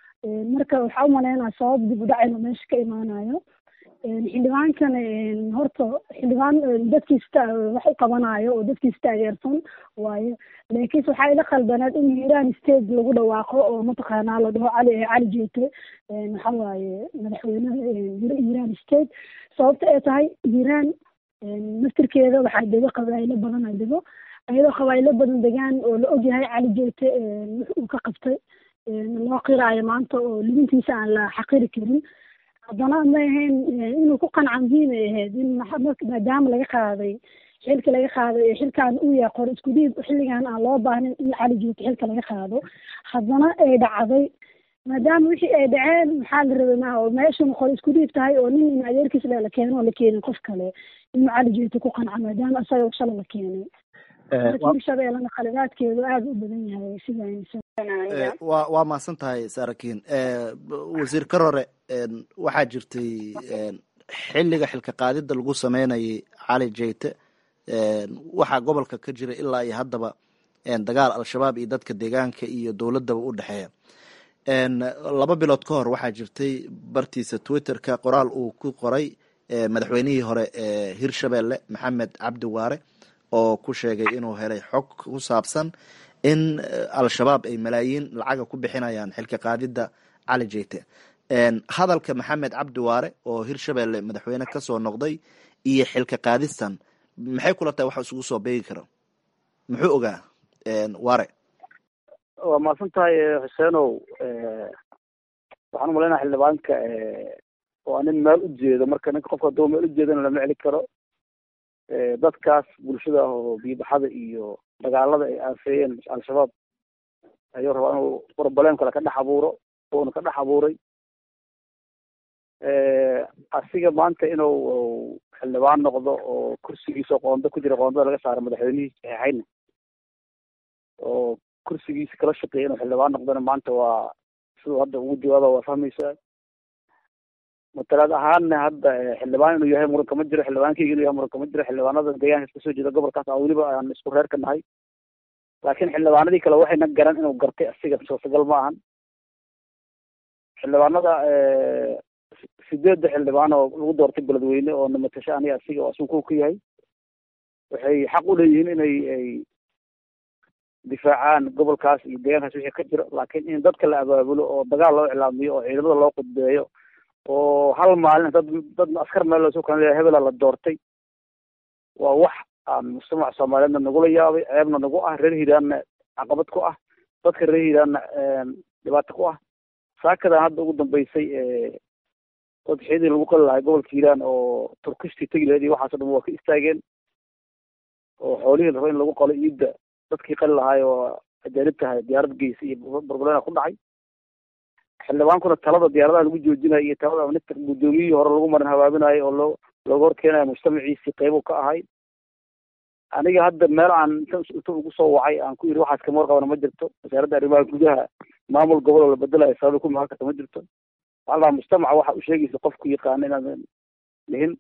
marka waxaa u maleynaya sabab dib u dhacayna meesha ka imaanayo xildhibaankan horta xildhibaan dadkiisa wax u qabanayo oo dadkiisa taageersan waaye laakiinse waxaa ila khaldaneed in hiiraan state lagu dhawaaqo oo mataqaanaa la dhaho cali cali jeete waxa waaye madaxweynaha hiiraan state sababta ay tahay hiiraan naftirkeeda waxaa dego qabaaylo badan a dego ayadoo qabaaylo badan degaan oo la ogyahay cali jeete wix uu ka qabtay loo qiraayo maanta oo libintiisa aan la xaqiri karin haddana ma ahayn inuu ku qanca muhiim ay ahayd in maadaama laga qaaday xilka laga qaaday ee xilkan uu yahay qor isku dhiib xilligan aan loo baahnayn in cali jeete xilka laga qaado haddana ay dhacday maadaama wixii ay dhaceen maxaa la rabay maaha oo meeshan qor isku dhiib tahay oo nin in adeerkiis le la keeno oo la keenin qof kale inuu cali jeete ku qanca maadaama isaga shala la keenay hirshabeellena khalidaadkeedu aada u badan yahay sida wa waa mahadsan tahay saarakiin wasiir karore waxaa jirtay xilliga xilka qaadida lagu sameynayay cali jeyte waxaa gobolka ka jira ilaa iyo haddaba dagaal al-shabaab iyo dadka deegaanka iyo dowladaba u dhexeeya laba bilood ka hor waxaa jirtay bartiisa twitterka qoraal uu ku qoray madaxweynihii hore ee hirshabeelle maxamed cabdi waare oo ku sheegay inuu helay xog ku saabsan in al-shabaab ay malaayiin lacaga ku bixinayaan xilka qaadida cali jeyte hadalka maxamed cabdi waare oo hirshabeelle madaxweyne kasoo noqday iyo xilka qaadistan maxay kula tahay waxa isugu soo beegi kara muxuu ogaa waare waa mahadsan tahay xuseenow waxaan umaleynaya xildhibaanka waa nin meel u jeedo marka ninka qofka haduu meel ujeedana lama celi karo dadkaas bulshada ah oo biibaxada iyo dagaalada ay aafeeyeen al-shabaab ayuu rabaa inuu broblem kale ka dhex abuuro uuna ka dhex abuuray asiga maanta inuu xildhibaan noqdo oo kursigiisa qoondo ku jira qoondada laga saaro madaxweynihii saxeixayna oo kursigiisa kala shaqeeya inuu xildhibaan noqdona maanta waa siduu hadda ugu jawaaba waa fahmaysaa matalaad ahaanna hadda xildhibaan inuu yahay muran kama jiro xildhibaankeyga inuu yahay muran kama jiro xildhibaanada deegaanka kasoo jeeda gobolkaas a weliba aan isku reer ka nahay laakiin xildhibaanadii kale waxayna garan inuu gartay asiga suurtagal ma ahan xildhibaanada sideedda xildhibaan oo lagu doortay beledweyne oo namatasho aniga asiga oo asugu ka yahay waxay xaq u leeyihiin inay ay difaacaan gobolkaas iyo deegaankaas wixii ka jiro laakiin in dadka la abaabulo oo dagaal loo iclaamiyo oo ciidamada loo qudbeeyo oo hal maalin dad dad askar meel loosu kan leeyahay hebela la doortay waa wax aan mujtamaca soomaaliyeedna nagula yaabay ceebna nagu ah reer hiiraanna caqabad ku ah dadka reer hiiraanna dhibaato ku ah saakadan hadda ugu dambeysay odxiyadii lagu qali lahay gobolka hiiraan oo turkishtii tegi lahayd iyo waxaaso dhan waa ka istaageen oo xoolihii raba in lagu qalo iidda dadkii qali lahaay oo ajaanibta ahay diyaarad geysa iyo burburena ku dhacay. xildhibaankuna talada diyaaradaha lagu joojinayo iyo talada minister guddoomiyihii hore lagu marin habaabinayo oo loo looga horkeenayo mujtamaciisii qeybu ka ahay. aniga hadda meel aan inta ugu soo wacay aan ku yidhi waxaas kama warqabana ma jirto. wasaaradda arrimaha gudaha maamul gobol oo la bedelayo sababa ku maal karta ma jirto. waxaa la dhahaa mujtamaca waxa u sheegaysa qofku yaqaana inaadan lihin.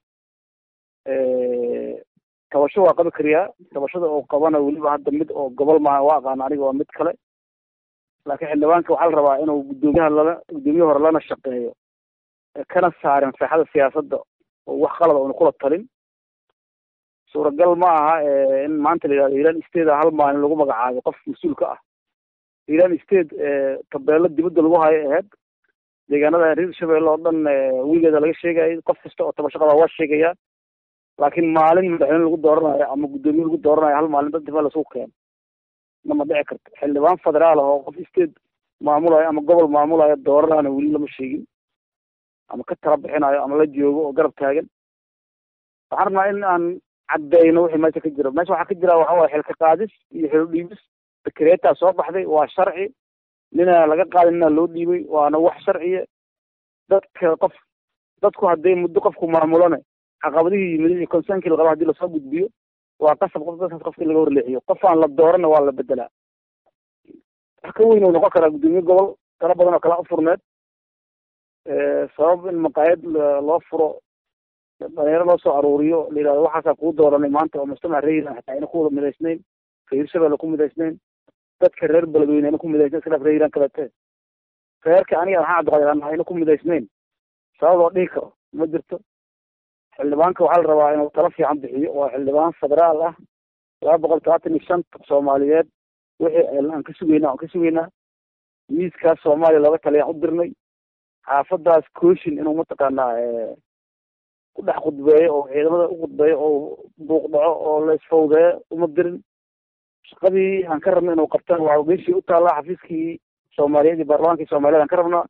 tabasho waa qabi kariyaa. tabashada oo qabana weliba hadda mid oo gobol maaha waa aqaana aniga waa mid kale. laakiin xildhibaanka waxaa la rabaa inuu guddoomiyaha lala guddoomiye hore lana shaqeeyo kana saarin saaxada siyaasadda oo wax qalada una kula talin. suuragal ma aha in maanta la yidhahdo hiiraan state hal maalin lagu magacaabo qof mas-uulka ah. hiiraan state tabeelo dibadda lagu hayo aheyd. deegaanada reer shabeelle oo dhan weligeeda laga sheegayo qof kasta oo tabasho qaba waa sheegayaa. laakiin maalin madaxweyne lagu dooranayo ama guddoomiye lagu dooranayo hal maalin dad difaa lasugu keeno nama dhici karto. xildhibaan federaal ah oo qof state maamulayo ama gobol maamulayo dooranayana weli lama sheegin ama ka tala bixinayo ama la joogo oo garab taagan. waxaan rabnaa in aan caddeyno wixii meesha ka jiro. meesha waxaa ka jira waxa waye xilka qaadis iyo xilo dhiibis. dekreetaa soo baxday waa sharci. nina laga qaadin nina loo dhiibay waana wax sharciya. dadka qof dadku hadday muddo qofku maamulane caqabadihii yimid iyo consaankii la qaba hadii lasoo gudbiyo waa qasab qof dadkaas qofkii laga horleexiyo. qof aan la doorana waa la bedelaa. wax ka weyn uu noqon karaa guddoomiye gobol tala badan oo kala ufurneed. sabab in maqaayad loo furo dhalinyaro loo soo aruuriyo la yidhahdo waxaasaa kuu dooranay maanta oo mujtamac reer hiiraan xataa ayna ku wada midaysnayn. reer shabeelle ku midaysnayn. dadka reer beledweyne ayna ku midaysnayn. iska dhaaf reer hiiraan kalete. reerka aniga maxaa cabdiqaadir ayna ku midaysnayn. sabab loo dhihi karo ma jirto. xildhibaanka waxaa la rabaa inuu talo fiican bixiyo. waa xildhibaan federaal ah. laba boqol todobaatan iyo shanta soomaaliyeed wixii aan ka sugeynaa aan ka sugeynaa. miiskaas soomaaliya looga taliyaan u dirnay. xaafadaas kooshin inuu mataqaanaa ku dhex khudbeeyo oo ciidamada u khudbeeyo oo buuq dhaco oo la isfawdeeyo uma dirin. shaqadii aan ka rabna inuu qabtana waa meeshii u taallaa xafiiskii soomaaliyeed iyo baarlamaankii soomaaliyeed aan ka rabnaa.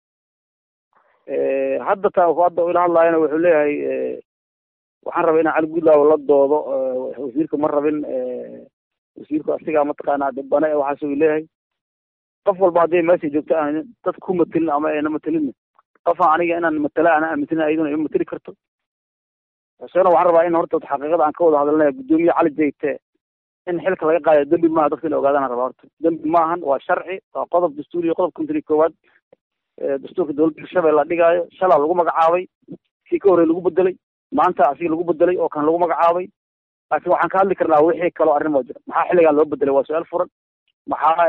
hadda ta hadda ila hadlaayana wuxuu leeyahay waxaan rabay inaan cali guudlaawo la doodo. wasiirka ma rabin. wasiirku asigaa mataqaanaa dhibane e waxaas uu leeyahay. qof walba hadday meesha joogto aan dad ku matalin ama ayna matalin qofaan aniga inaan matala ana aaminsan ayaduna ima matali karto. xuseen waxaan rabaa in horta xaqiiqada aan ka wada hadalnaya guddoomiye cali jeyte in xilka laga qaadayo dembi maaha. dadka in ogaadaan rabaa horta dembi maahan. waa sharci. waa qodob dastuuriya qodob kontri koowaad dastuurka dowladda hirshabelle la dhigaayo. shalaa lagu magacaabay. kii ka horey lagu bedelay. maanta asiga lagu bedelay oo kan lagu magacaabay. laakiin waxaan ka hadli karnaa wixii kaloo arrin oo jira. maxaa xilligaan loo bedelay waa su-aal furan. maxaa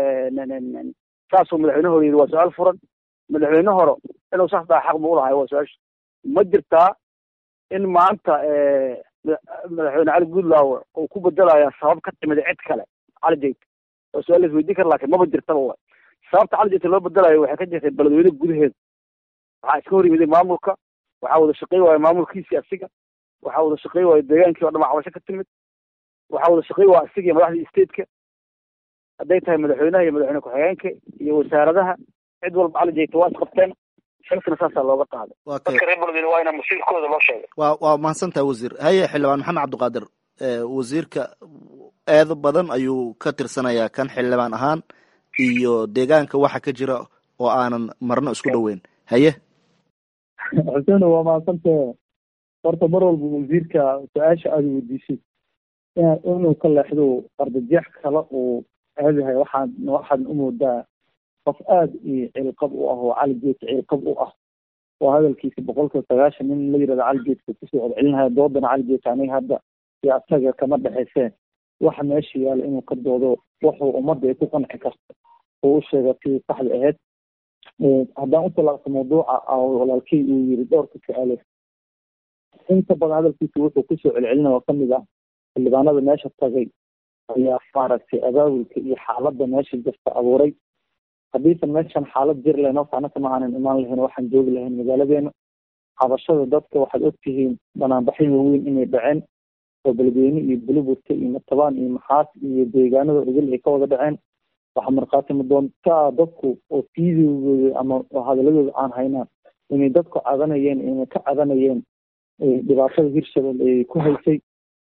saasuu madaxweyne hore yidhi waa su-aal furan. madaxweyne hore inuu saas daa xaq buu ulahay waa su-aasha. ma jirtaa in maanta madaxweyne cali guudlaawo uu ku bedelaya sabab ka timid cid kale cali jeyte waa su-aal la isweydiin kara laakiin maba jirtaba waay. sababta cali jeyte loo bedelayo waxay ka jirtay beledweyne gudaheeda. waxaa iska hor yimiday maamulka. waxaa wada shaqey waayo maamulkiisii asiga. waxaa wada shaqey waayo deegaankii oo dhama cabasho ka timid. waxaa wada shaqey waa asiga iyo madaxdii stateka. hadday tahay madaxweynaha iyo madaxweyne ku-xigeenka iyo wasaaradaha cid walba cali jeyte waa isqabteen. xilkana saasaa looga qaaday. dadka reer beledweyne waa ina masiirkooda loo sheegay. waa waa mahadsantaha wasiir. haye xildhibaan maxamed cabdiqaadir wasiirka eedo badan ayuu ka tirsanayaa kan xildhibaan ahaan iyo deegaanka waxa ka jira oo aanan marno isku dhoweyn. haye xuseen waa mahadsantahe. horta mar walba wasiirka su-aasha aada weydiisay inuu ka leexdo qardajeex kale uu aadahay waxaan waxaad u moodaa qof aada iyo cilqab u ah oo cali jeyte cilqab u ah. oo hadalkiisa boqolkiiba sagaashan nin la yirahdo cali jeyte kusoo celcelinaya. doodana cali jeyte aniga hadda iyo asaga kama dhexayseen. waxa meesha yaala inuu ka doodo wuxuu ummadda ay ku qanci karto oo u sheega tii saxda ahayd. haddaan u talaabto mawduuca walaalkey uu yiri dhowrka su-aale inta badan hadalkiisa wuxuu kusoo celcelinaya oo kamid ah xildhibaanada meesha tagay ayaa maaragtay abaabulka iyo xaaladda meesha jirta abuuray. haddiisan meeshan xaalad jir lahayn horta anaka ma aanan imaan lahayn waxaan joogi lahayn magaaladeena. cabashada dadka waxaad ogtihiin banaanbaxyo waaweyn inay dhaceen oo beledweyne iyo buluburta iyo matabaan iyo maxaas iyo deegaanada ogol ay ka wada dhaceen. waxaa markhaati madoontaa dadku oo fiidiyogooda ama hadaladooda aan haynaan inay dadku cadanayeen inay ka cadanayeen dhibaatada hirshabelle ay ku haysay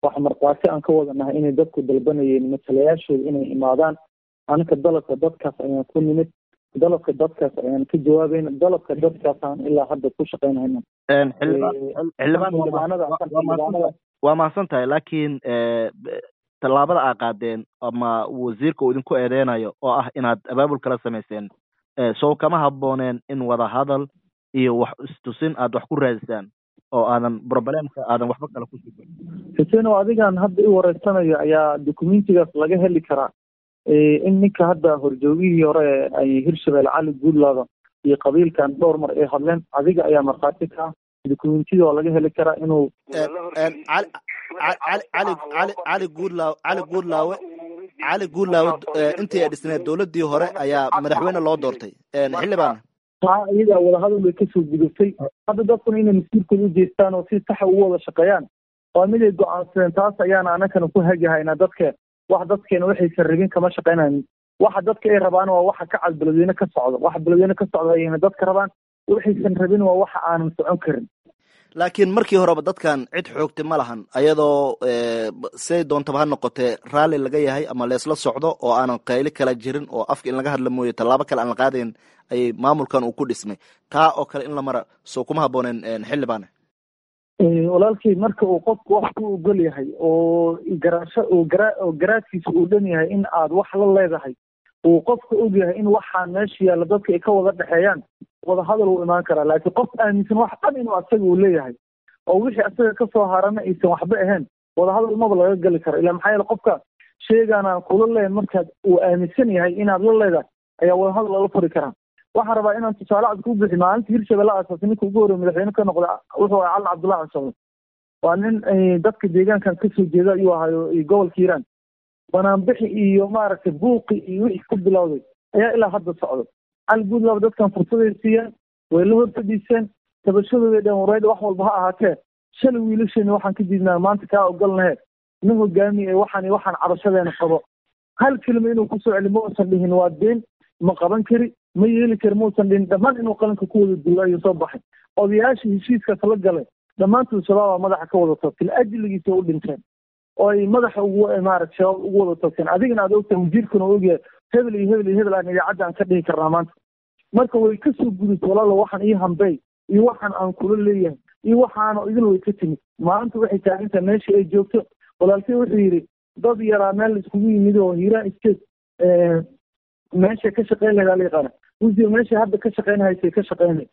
waxa markaasi aan ka wadanahay inay dadku dalbanayeen matalayaashooda inay imaadaan anaka dalabka dadkaas ayaan ku nimid dalabka dadkaas ayaan ka jawaabayna dalabka dadkaasaan ilaa hadda ku shaqaynayna waa mahadsan tahay laakiin tallaabada aa qaadeen ama wasiirka uu idinku eedeynayo oo ah inaad abaabul kala samayseen sow kama habbooneen in wada hadal iyo wax istusin aad wax ku raadisaan oo aadan problemka aadan waxba kale ku sugin xuseen oo adigan hadda i wareysanayo ayaa documentigaas laga heli karaa in ninka hadda horjoogihii hore ay hirshabelle cali guudlaaba iyo qabiilkan dhowr mar ay hadleen adiga ayaa markhaati ka ah documentida waa laga heli karaa inuu cali guudlaawe cali guudlaawe cali guudlaawe intii ay dhisneed dowladii hore ayaa madaxweyne loo doortay xildhibaan taa iyadaa wadahadal bay kasoo gudubtay hadda dadkuna inay masiirkooda u jeestaan oo si saxa ugu wada shaqeeyaan waa mid ay go-aansadeen taas ayaana anakana ku hagihaynaa dadka wax dadkeena waxaysan rabin kama shaqaynayn waxa dadka ay rabaan waa waxa ka cad beledweyne ka socdo waxa beledweyne ka socda ayayna dadka rabaan waxaysan rabin waa waxa aanan socon karin laakiin markii horeba dadkan cid xoogtay ma lahan ayadoo say doontaba ha noqotee raalli laga yahay ama leesla socdo oo aanan qayli kala jirin oo afka in laga hadla mooye tallaabo kale aan la qaadayn ayay maamulkan uu ku dhismay taa oo kale in la mara soo kuma habbooneen xildhibaane walaalkay marka uu qofku wax ku ogol yahay oo garaasho oo gara oo garaadkiisa uu dhan yahay in aad wax la leedahay uu qofka og yahay in waxaan meesha yaalla dadka ay ka wada dhexeeyaan wada hadal uu imaan karaa laakiin qof aaminsan wax dhan inuu asaga uu leeyahay oo wixii asaga kasoo harana aysan waxba ahayn wada hadal maba laga gali karo ilaa maxaa yeele qofka sheegaana kula leeyahay markaad uu aaminsan yahay inaad la leedahay ayaa wada hadal lala furi karaa waxaan rabaa inaan tusaale cad ku bixi maalinta hirshabelle aasaasay ninka ugu horreya madaxweyne ka noqda wuxuu ahaa calin cabdullahi cusable waa nin dadka deegaankan kasoo jeeda ayuu ahayo gobolka hiiraan banaanbixi iyo maaragtay buuqi iyo wixii ku bilowday ayaa ilaa hadda socdo cali guudlaaba dadkan fursaday siiyeen way la horfadhiiseen tabashadooday dhan wareed wax walba ha ahaatee shalay wiilasheena waxaan ka diidnaa maanta kaa ogolnahe na hogaami ee waxaan waxaan cabashadeena qabo hal kelima inuu kusoo celi ma uusan dhihin waa deen ma qaban kari ma yeeli kari mausan dhihin dhammaan inuu qalinka ku wada duula ayuu soo baxay odayaasha heshiiskaas la galay dhammaantood shabaabaa madaxa ka wada tagtin ajligiisa u dhinteen oo ay madaxa ugu maarata shabaab ugu wada tagteen adigana aad ogtahay wasiirkana ogyahay hebel iyo hebel iyo hebel aan idaacadda aan ka dhihi karnaa maanta marka way kasoo gudubta walaalo waxaan ii hambey iyo waxaan aan kula leeyahay iyo waxaana idin way ka timid maanta waxay taagintaa meesha ay joogto walaalkey wuxuu yidhi dad yaraa meel iskugu yimid oo hiiraan state meesha ka shaqeyn lahaa la yaqaana wasiir meesha hadda ka shaqeynahaysay ka shaqeynay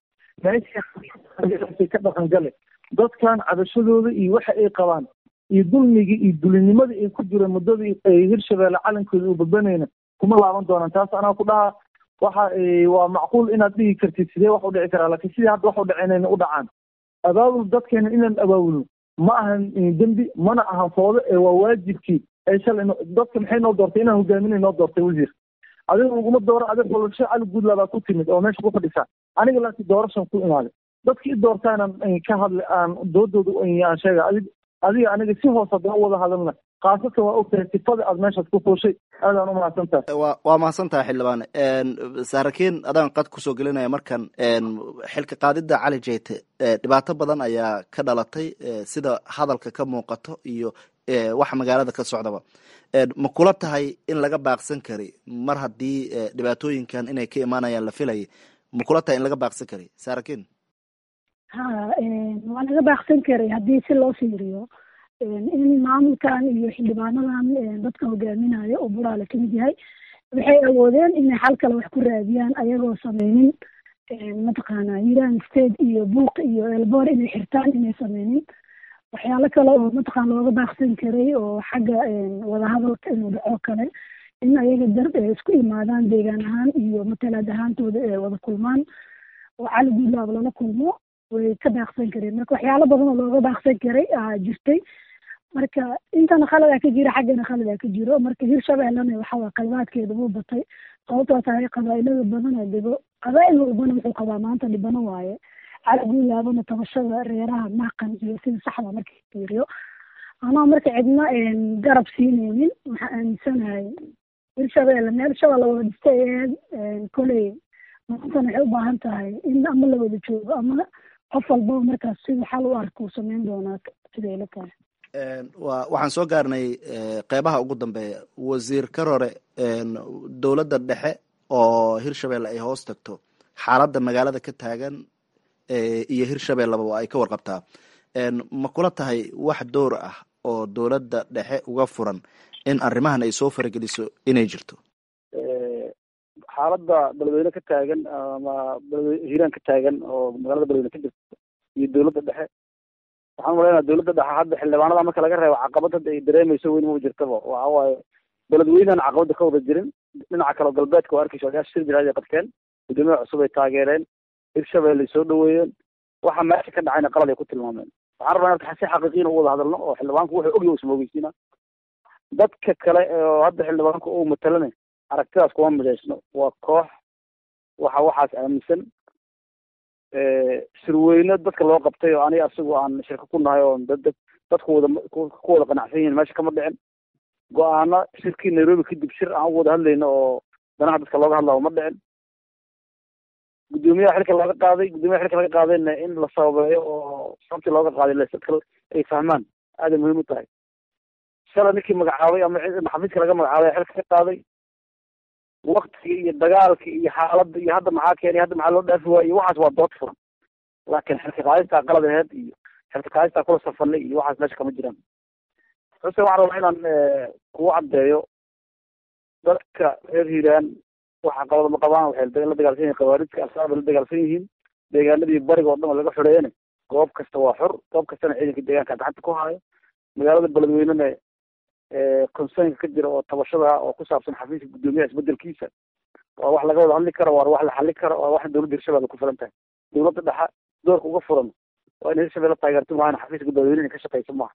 meeshay ka dhaqangale dadkan cabashadooda iyo waxa ay qabaan iyo dulmigii iyo dulinimada ay ku jireen muddadii ay hirshabelle calankooda u babanayna kuma laaban doonaan taas anaa ku dhahaa waxa waa macquul inaad dhihi kartid sidee wax u dhici karaa laakiin sidii hadda wax u dhaceynayna u dhacaan abaabul dadkeena inaan abaabulno ma ahan dembi mana ahan foodo ee waa waajibkii ee shalay dadka maxay noo doortay inaan hogaaminay noo doortay wasiir adiga uguma dooro adig xulasho cali guudlaabaa ku timid oo meesha ku fadhisaa aniga laakiin doorashan ku imaaday dadkii doortaanan ka hadlay aan doodooda aan sheega adig adiga aniga si hoos haddana wada hadalna khaasatan waa ogtahay sifada aad meeshaas ku fuushay aadaan u mahadsan tahay wa waa mahadsan tahay xildhibaane saarakiin adaan qad kusoo gelinaya markan xilka qaadida cali jeyte dhibaato badan ayaa ka dhalatay sida hadalka ka muuqato iyo waxa magaalada ka socdaba ma kula tahay in laga baaqsan kari mar haddii dhibaatooyinkan inay ka imaanayaan la filayay ma kula tahay in laga baaqsan kari saarakiin ha waa laga baaqsan karay haddii si loo fiiriyo in maamulkan iyo xildhibaanadan dadka hogaaminayo oo buraale ka mid yahay waxay awoodeen inay xal kale wax ku raadiyaan ayagoo sameynin mataqaana hiiraan state iyo buuq iyo elboor inay xirtaan inay sameynin waxyaalo kale oo mataqaana looga baaqsan karay oo xagga wadahadalka inuu dhaco kale in ayaga dar isku imaadaan deegaan ahaan iyo matalaad ahaantooda ee wada kulmaan oo cali guudlaaba lala kulmo way ka baaqsan kareen marka waxyaalo badan oo looga baaqsan karay aa jirtay marka intana khaladaa ka jira xaggana khaladaa ka jiro marka hirshabellena waxawaa qalbaadkeeda wuu batay sababtoo tahay qabaa'ilada badana dhibo qabaa'il walbana wuxuu qabaa maanta dhibano waaye cali guudlaabana tabashada reeraha maaqan iyo sida saxda marka fiiriyo anaa marka cidna garab siinaynin waxaa aaminsanahay hirshabelle meel shabelle wada dhistay koley maantana waxay u baahan tahay in ama la wada joogo ama qof walbaba markaas sida xal u arka uu sameyn doonaa siday la tahay wa waxaan soo gaarnay qeybaha ugu dambeeya. wasiir Karore, dowladda dhexe oo Hirshabelle ay hoos tagto, xaaladda magaalada ka taagan iyo Hirshabelleba waa ay ka warqabtaa. ma kula tahay wax door ah oo dowladda dhexe uga furan in arrimahan ay soo farageliso inay jirto? xaaladda beledweyne ka taagan ama hiiraan ka taagan oo magaalada beledweyne ka jirta iyo dowladda dhexe, waxaan umaleynaa dowladda dhexe hadda xildhibaanada marka laga reebo caqabad hadda ay dareemayso weyn ma jirtaba. waxa waaye beledweynean caqabada ka wada jirin. dhinaca kale galbeedka waa arkaysa odayaasha shir jiraad ay qabteen, guddoomiyaha cusub ay taageereen, Hirshabelle ay soo dhaweeyeen. waxa meesha ka dhacayna qalad ay ku tilmaameen. waxaan rabaa in si xaqiiqiin u wada hadalno oo xildhibaanku wuxuu ogyahay isma ogeysiina. dadka kale oo hadda xildhibaanku uu matalana aragtidaas kuma midaysno. waa koox waxa waxaas aaminsan. shirweyne dadka loo qabtay oo aniga asigu aan shirka ku nahay oo dad dadku wada ku wada qanacsan yihiin meesha kama dhicin. go-aano shirkii Nairobi kadib shir aan u wada hadlayno oo danaha dadka looga hadlaa uma dhicin. guddoomiyaha xilka laga qaaday guddoomiyaha xilka laga qaadayna in la sababeeyo oo sababtii looga qaaday ladka ay fahmaan aada muhiim u tahay. shalay ninkii magacaabay ama xafiiska laga magacaabay xilka ka qaaday, waktigii iyo dagaalkii iyo xaaladda iyo hadda maxaa keenay hadda maxaa loo dhaafi waayey waxaas waa dood furan. laakiin xilka qaadistaa qalad aheyd iyo xilka qaadistaa kula safanay iyo waxaas meesha kama jiraan. xuse waxaan rabaa inaan kugu caddeeyo dadka reer hiiraan waxa qabada ma qabaan. waxay la dagaalsan yihiin khawaarijka, al-shabaab la dagaalsan yihiin. deegaanadii bariga oo dhan oo laga xoreeyana goob kasta waa xor, goob kastana ciidanka deegaanka gacanta ku haayo. magaalada beledweynena concernka ka jira oo tabashada oo ku saabsan xafiiska guddoomiyaha isbedelkiisa waa wax laga wada hadli karo, waa wax la xali karo, waa wax dowladda Hirshabelle ku filan tahay. dowladda dhexe doorka uga furan waa in Hirshabelle taageerto maahan xafiiska guddoomiyaha ka shaqeysa maaha.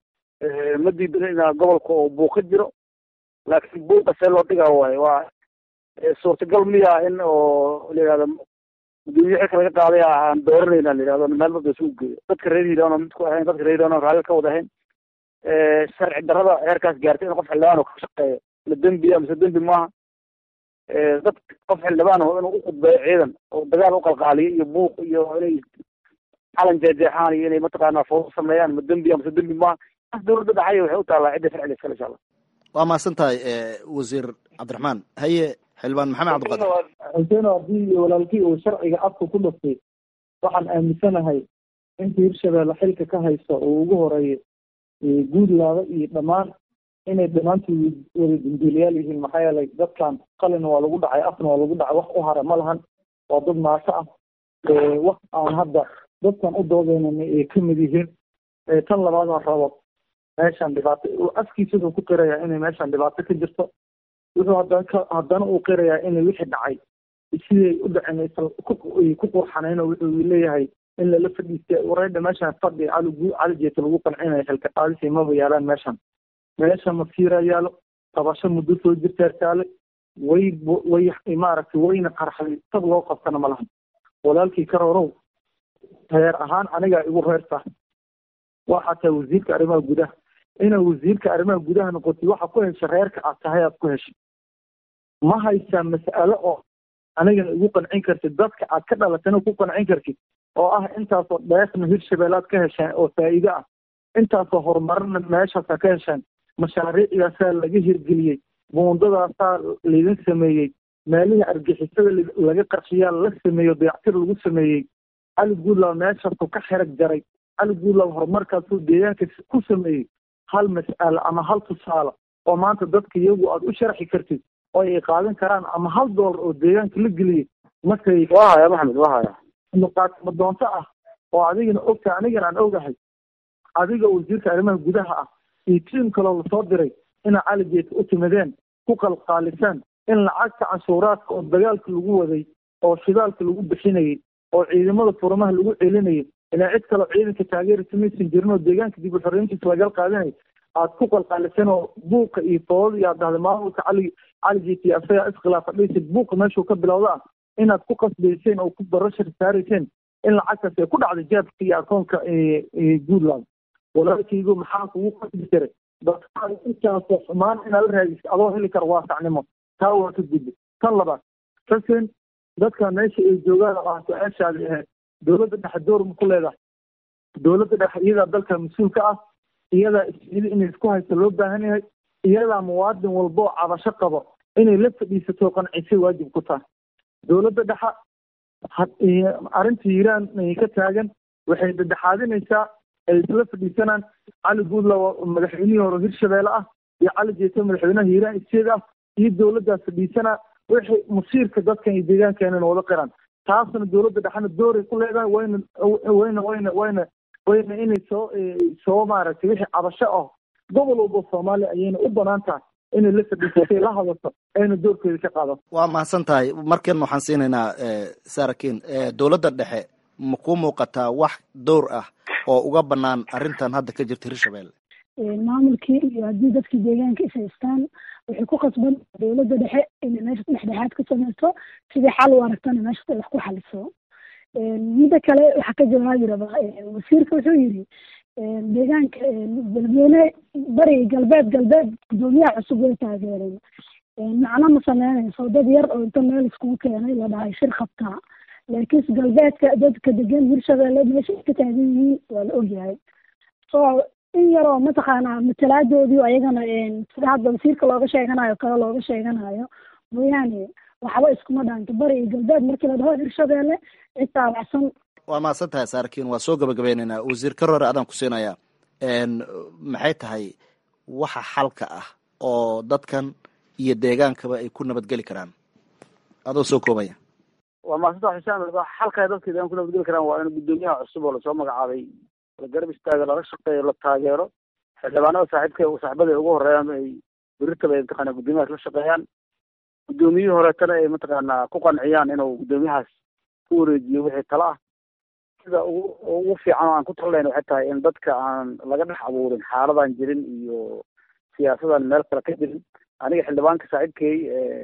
ma diidan in gobolka oo buuq ka jiro, laakiin buuqa see loo dhigaa waaye waa suurtagal miya in oo la yihahdo guddoomiye xilka laga qaaday aan dooranayna la yihahdo meel dadka isugu geeyo. dadka reer hiiraan oo mid ku ahayn, dadka reer hiiraan oo raalli ka wada ahayn. sharci darrada heerkaas gaartay in qof xildhibaan oo ka shaqeeyo la dembiya mise dembi maaha. dad qof xildhibaan oo inuu u khudbeeyo ciidan oo dagaal u qalqaaliyo iyo buuq iyo inay calan jeexjeexaan iyo inay mataqaanaa fawdo sameeyaan ma dembiya mise dembi maaha. taas dowladda dhexaya waxay u taallaa cidda sharciga iskale insha allah. waa mahadsan tahay wasiir cabdiraxmaan. haye xildhibaan maxamed cabdiqaadir. xuseen haddii walaalkii uu sharciga afka ku dhuftay, waxaan aaminsanahay intii Hirshabelle xilka ka hayso uu ugu horeeyo guudlaaba iyo dhammaan inay dhammaantood wada dambiilayaal yihiin. maxaa yeelay dadkan qalin waa lagu dhacay, afna waa lagu dhacay, wax u hara ma lahan. waa dad maaso ah. wax aan hadda dadkan u doodeynana ay ka mid yihiin. tan labaad aan rabo meeshan dhibaato afkiisa wuxuu ku qirayaa inay meeshan dhibaato ka jirto. wuxuu haddana ka haddana uu qirayaa inay wixii dhacay siday u dhaceen ku qurxanayno. wuxuu leeyahay in lala fadhiistay wareedha meeshan fadhi cali cali jeeta lagu qancinayo xilka qaadisay maba yaalaan meeshan. meesha masiira yaalo, tabasho muddo soo jirtaa taale, way way maaragtay wayna qarxay, tab loo qabtana ma lahan. walaalkii Karorow reer ahaan aniga igu reerta waxaa tahay wasiirka arrimaha gudaha. inaa wasiirka arrimaha gudaha noqotay waxa ku hesha reerka aad tahay aad ku heshay. ma haysaa mas'alo oo anigana igu qancin kartid, dadka aad ka dhalatana ku qancin kartid, oo ah intaasoo dheefna Hirshabelle aad ka heshaan oo faa'iido ah, intaasoo horumarna meeshaasaa ka heshaan, mashaariicdaasaa laga hirgeliyey, buundadaasaa laydin sameeyey, meelihii argixisada laga qarshiyaa la sameeyo, dayactir lagu sameeyey. cali guudlaab meeshaasuu ka xerag jaray. cali guudlaab horumarkaasuu deegaanka ku sameeyey. hal mas'alo ama hal tusaale oo maanta dadka iyagu aad u sharxi kartid oo ay qaadan karaan ama hal doolar oo deegaanka la geliyey markay wahaya maxamed wahaya muqaatimo doonto ah oo adigana ogtahay anigana aan ogahay. adiga wasiirka arrimaha gudaha ah iyo tiim kaloo lasoo diray inaa cali jeeta u timideen ku qalqaalisaan in lacagta canshuuraadka oo dagaalka lagu waday oo shidaalka lagu bixinayay oo ciidamada furamaha lagu celinayay ilaa cid kaloo ciidanka taageeri samaysan jirin oo deegaanka dib u xorreyntiisa lagal qaadanay aad ku qalqaaliseen oo buuqa iyo foodada iyo aad dhahday maamulka cali cali jeeta iyo asagaa iskhilaafa dhisid buuqa meeshuu ka bilowda ah inaad ku qasbayseen oo ku barashar saarayseen in lacagtaas ay ku dhacday jeebka iyo akoonka Puntland. walaalkaygu maxaa kugu qasbi jiray dadkaan intaasoo xumaan inaad la raadisid adoo heli kara waasacnimo taa waa ka gudbi. tan labaad kasen dadka meesha ay joogaan oo aan su-aashaadi ahayd dowladda dhexe door ma ku leedahay? dowladda dhexe iyadaa dalka mas-uul ka ah, iyadaa isidi inay isku haysto loo baahan yahay iyadaa muwaadin walba oo cabasho qabo inay la fadhiisato qancisay waajib ku tahay dowladda dhexa arrinta hiiraan ka taagan waxay dhexaadinaysaa ay isla fadhiisanaan cali guudlaw madaxweynihii hore hirshabeelle ah iyo cali jeeto madaxweynaha hiiraan isteed ah iyo dowladdaas fadhiisanaa waxay masiirka dadkan iyo deegaankeena wada qiraan taasna dowladda dhexana dooray ku leedahay wayna wayna wayna wayna wayna inay soo soo maaragtay wixii cabasho ah gobol walba soomaaliya ayayna u banaan tahay inay la fadhiisatay la hadasho ayna doorkeeda ka qaadato waa mahadsan tahay markan waxaan siinaynaa sarakiin dowladda dhexe ma ku muuqataa wax dowr ah oo uga banaan arrintan hadda ka jirta hirshabeelle maamulkii iyo haddii dadkii deegaanka is haystaan waxay ku khasban dowladda dhexe inay meesha dhexdhexaad ka samayso sidii xal u aragtana meesha wax ku xaliso midda kale waxaa ka jawaabi rabaa wasiirka wuxuu yidhi deegaanka beledweyne bari galbeed galbeed gudoomiyaha cusub way taageereen macno ma sameynayso dad yar oo inta meel iskugu keenay la dhahay shir qabtaa laakiinse galbeedka dadka degan hirshabeelle meesha ka taagan yihiin waa la ogyahay so in yaroo mataqaanaa matalaadoodii ayagana sida hadda wasiirka looga sheeganayo kale looga sheeganayo mooyaane waxba iskuma dhaanto bari iyo galbeed markii la dhaho hirshabeelle cid taabacsan waa mahadsan tahay saarkiin waa soo gabagabeynaynaa wasiir ka hore adaan ku siinayaa maxay tahay waxa xalka ah oo dadkan iyo deegaankaba ay ku nabadgeli karaan adoo soo koobaya waa mahadsantaha xusaan xalka dadka deegaan ku nabadgeli karaan waa in gudoomiyaha cusub oo lasoo magacaabay la garab istaago lala shaqeeyo la taageero xildhibaanada saaxiibka saaxiibada ugu horeeyaan ay beritaba ay mataqaanaa gudoomiyahaas la shaqeeyaan gudoomiyihii horeetana ay mataqaanaa ku qanciyaan inuu gudoomiyahaas ku wareejiyo wixii tala ah sida ugu ugu fiican oo aan ku talnayn waxay tahay in dadka aan laga dhex abuurin xaaladaan jirin iyo siyaasadan meel kale ka jirin aniga xildhibaanka saaxiibkay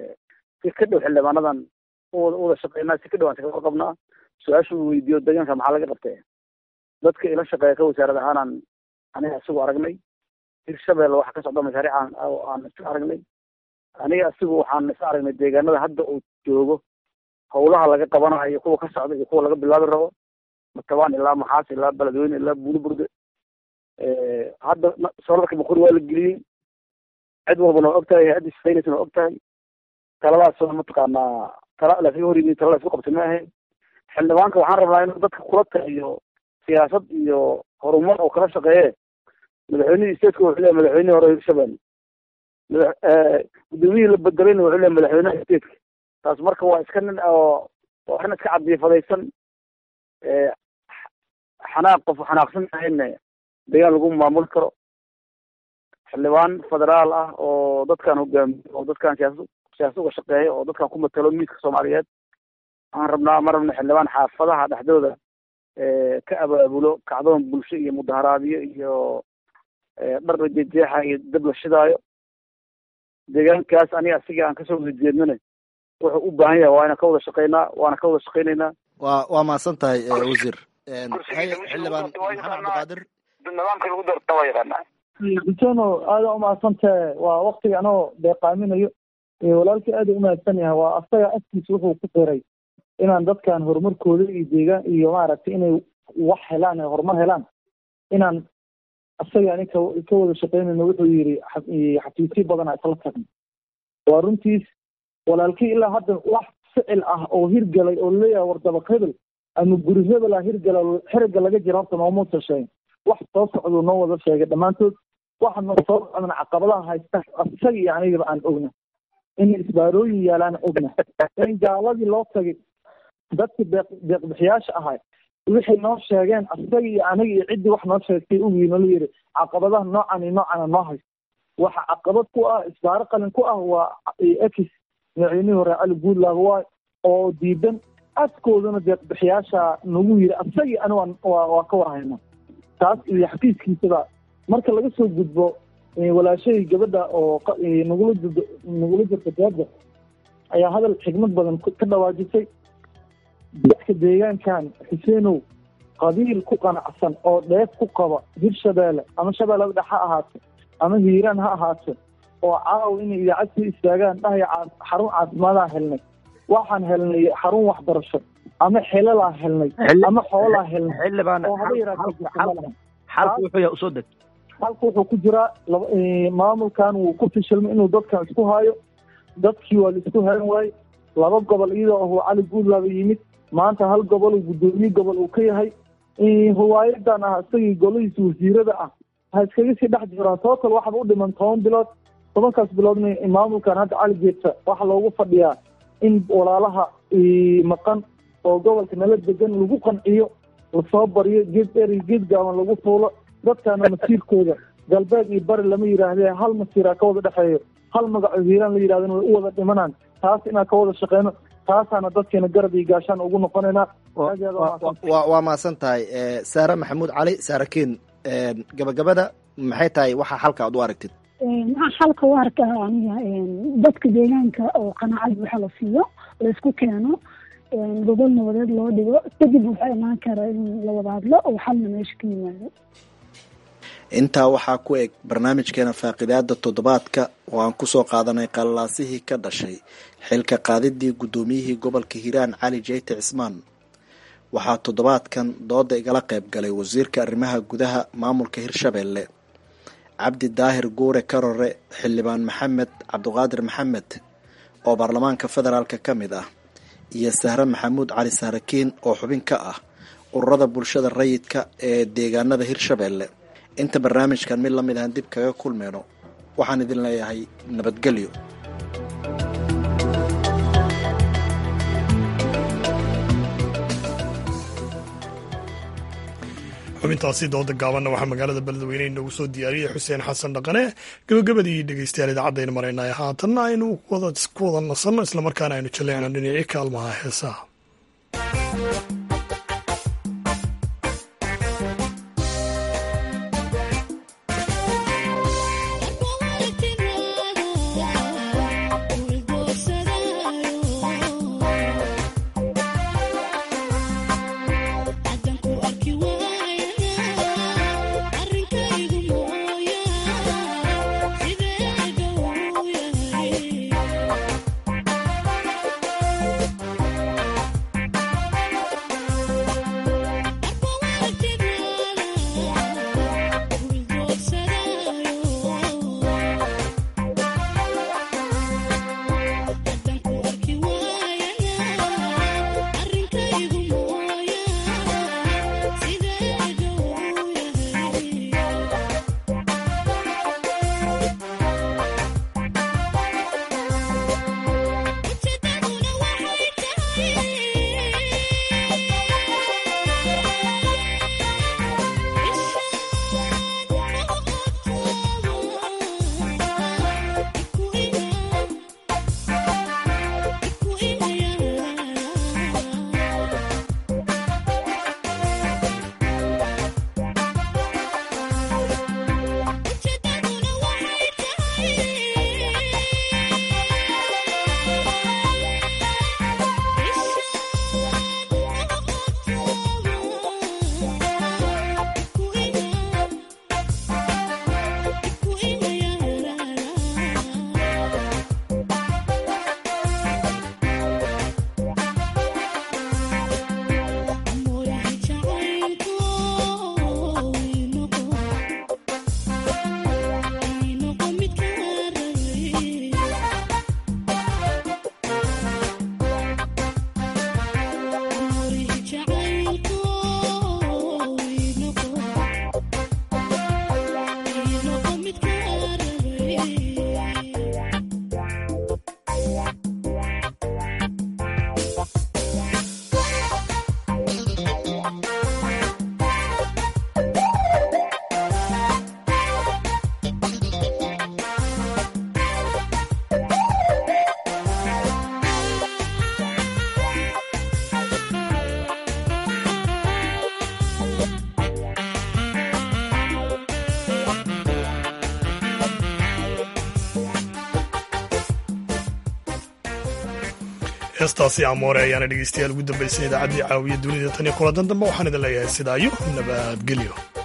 si ka dhow xildhibaanadan uwada shaqeynaa si ka dhow aan shaqo qabnaa su-aasha uu weydiiyo deegaanka maxaa laga qabtay dadka ila shaqeeya ka wasaarad ahaanaan aniga isagu aragnay hirshabeelle waxa ka socda mashaariic aan aan iska aragnay aniga isagu waxaan is aragnay deegaanada hadda uu joogo howlaha laga qabanayo kuwa ka socda iyo kuwa laga bilaabi rabo matabaan ilaa maxaas ilaa beledweyne ilaa buuliburde hadda solarka baqori waa la geliyey cid walbana waa og tahay hay-adda shaqeynaysan waa og tahay taladaasoo mataqaanaa tala laskaga hor yimid tala la isku qabtay ma ahayn xildhibaanka waxaan rabnaa inuu dadka kula taliyo siyaasad iyo horumar oo kala shaqeeye madaxweynihii stateka wuxuu leeyahy madaxweynihii hore hirshabeelle mada gudoomiyihii la bedelayna wuxuu leeyahy madaxweynaha stateka taas marka waa iska nin oo waa arrin iska cadiyafadaysan xanaaq qof xanaaqsan ahayna deegaan lagu maamuli karo xildhibaan federaal ah oo dadkan hogaamiyo oo dadkan siyaasad siyaasad uga shaqeeya oo dadkan ku matalo miiska soomaaliyeed waxaan rabnaa ma rabna xildhibaan xaafadaha dhexdooda ka abaabulo kacdoon bulsho iyo mudaharaadyo iyo dhar la jejeexa iyo dab la shidaayo deegaankaas aniga asiga aan kasoo wada jeednana wuxuu u baahan yahay waa inaan ka wada shaqeynaa waana ka wada shaqeynaynaa waa waa mahadsan tahay wasiir xildhibaan maxamed cabdiqaadir nidaamka lagu doorta waa yaqaanaa xuseeno aada umahadsantahe waa waktiga anoo deeqaaminayo walaalkii aada umahadsan yahay waa asaga afkiisa wuxuu ku qiray inaan dadkan horumarkooda iyo deegaan iyo maaragtay inay wax helaan ee horumar helaan inaan asaga ani ka ka wada shaqeynayno wuxuu yidhi xafiisyo badanaa isla tagno waa runtiis walaalkii ilaa hadda wax ficil ah oo hirgalay oo leeyahay wardabaq hebel ama guri hebela hirgala xeriga laga jira horta noomuusa sheegin wax soo socduu noo wada sheegay dhammaantood waxa noo soo socdan caqabadaha haysta isaga iyo anigaba aan ogna in isbaarooyin yaalaan ogna in gaaladii loo tagay dadka deeq deeqbixiyaasha ahay waxay noo sheegeen isaga iyo aniga iyo ciddii wax noo sheegtay ugii nala yidhi caqabadaha noocan iyo noocana noo haysta waxa caqabad ku ah isbaaro qalin ku ah waa ex madaxweynihii hore cali guudlaaba waay oo diidan afkoodana deeqbixiyaasha nagu yidhi isagii ani waa ka warhayna taas iyo xafiiskiisaba marka laga soo gudbo walaashahii gabadha oo nagula jirto nagula jirta gaada ayaa hadal xigmad badan ka dhawaajisay dadka deegaankan xuseenow qabiil ku qanacsan oo dheef ku qaba hirshabeelle ama shabeellada dhex ha ahaato ama hiiraan ha ahaato oo caaw inay idaacad soo istaagaan dhahaya xarun caafimaadaan helnay waxaan helnay xarun waxbarasho ama xelalaa helnay ama xoolaa helnay xildhibaan xalku wuxuu yahay usoo deg halka wuxuu ku jiraa maamulkan wuu ku fishilmay inuu dadkan isku haayo, dadkii waa la isku hayn waaye. laba gobol iyadoo ahuu cali guudlaaba yimid, maanta hal gobol uu guddoomiye gobol uu ka yahay. riwaayadan ah isagii golihiisa wasiirada ah ha iskaga sii dhex jiraan. total waxaba u dhiman toban bilood, tobankaas biloodna maamulkan hadda cali jeeta waxaa loogu fadhiyaa in walaalaha maqan oo gobolka nala degan lagu qanciyo, lasoo baryo, geed dheer iyo geed gaaban lagu fuulo. dadkana masiirkooda galbeed iyo bari lama yidhaahdee hal masiiraa ka wada dhexeeyo, hal magaco hiiraan la yidhahdeen way u wada dhimanaan. taas inaan ka wada shaqeyno, taasaana dadkeena garab iyo gaashaan ugu noqonaynaa. waa mahadsan tahay saare maxamuud cali. saarakiin, gabagabada maxay tahay waxaa xalka aad u aragtid? maxaa xalka u arkaa aniga dadka deegaanka oo qanaacad waxa la siiyo, la isku keeno, gobol nabadeed loo dhigo, kadib waxaa imaan kara in la wada hadlo oo xalna meesha ka yimaado. intaa waxaa ku eg barnaamijkeena faaqidaada toddobaadka oo aan kusoo qaadanay qallaasihii ka dhashay xilka qaadidii guddoomiyihii gobolka hiiraan cali jeyte cismaan. waxaa toddobaadkan dooda igala qayb galay wasiirka arrimaha gudaha maamulka hirshabeelle cabdi daahir guure karore, xildhibaan maxamed cabdiqaadir maxamed oo baarlamaanka federaalka ka mid ah, iyo sahre maxamuud cali saarakiin oo xubin ka ah ururada bulshada rayidka ee deegaanada hirshabeelle. inta barnaamijkan mid lamid ahan dib kaga kulmeyno waxaan idin leeyahay nabadgelyo. xubintaasi dooda gaabanna waxaa magaalada beledweyne inoogu soo diyaariyey xuseen xasan dhaqane. gabagabadii dhegeystayaal idaacadayna maraynay haatanna aynu ku wada nasanno islamarkaana aynu jaleecno dhinacii kaalmaha heesaha. heestaasi amoore ayaana dhegeystayaal ugu dambaysay idaacaddii caawiya dunida tan iyo kulantan dambe waxaan idin leeyahay sidaa iyo nabadgelyo.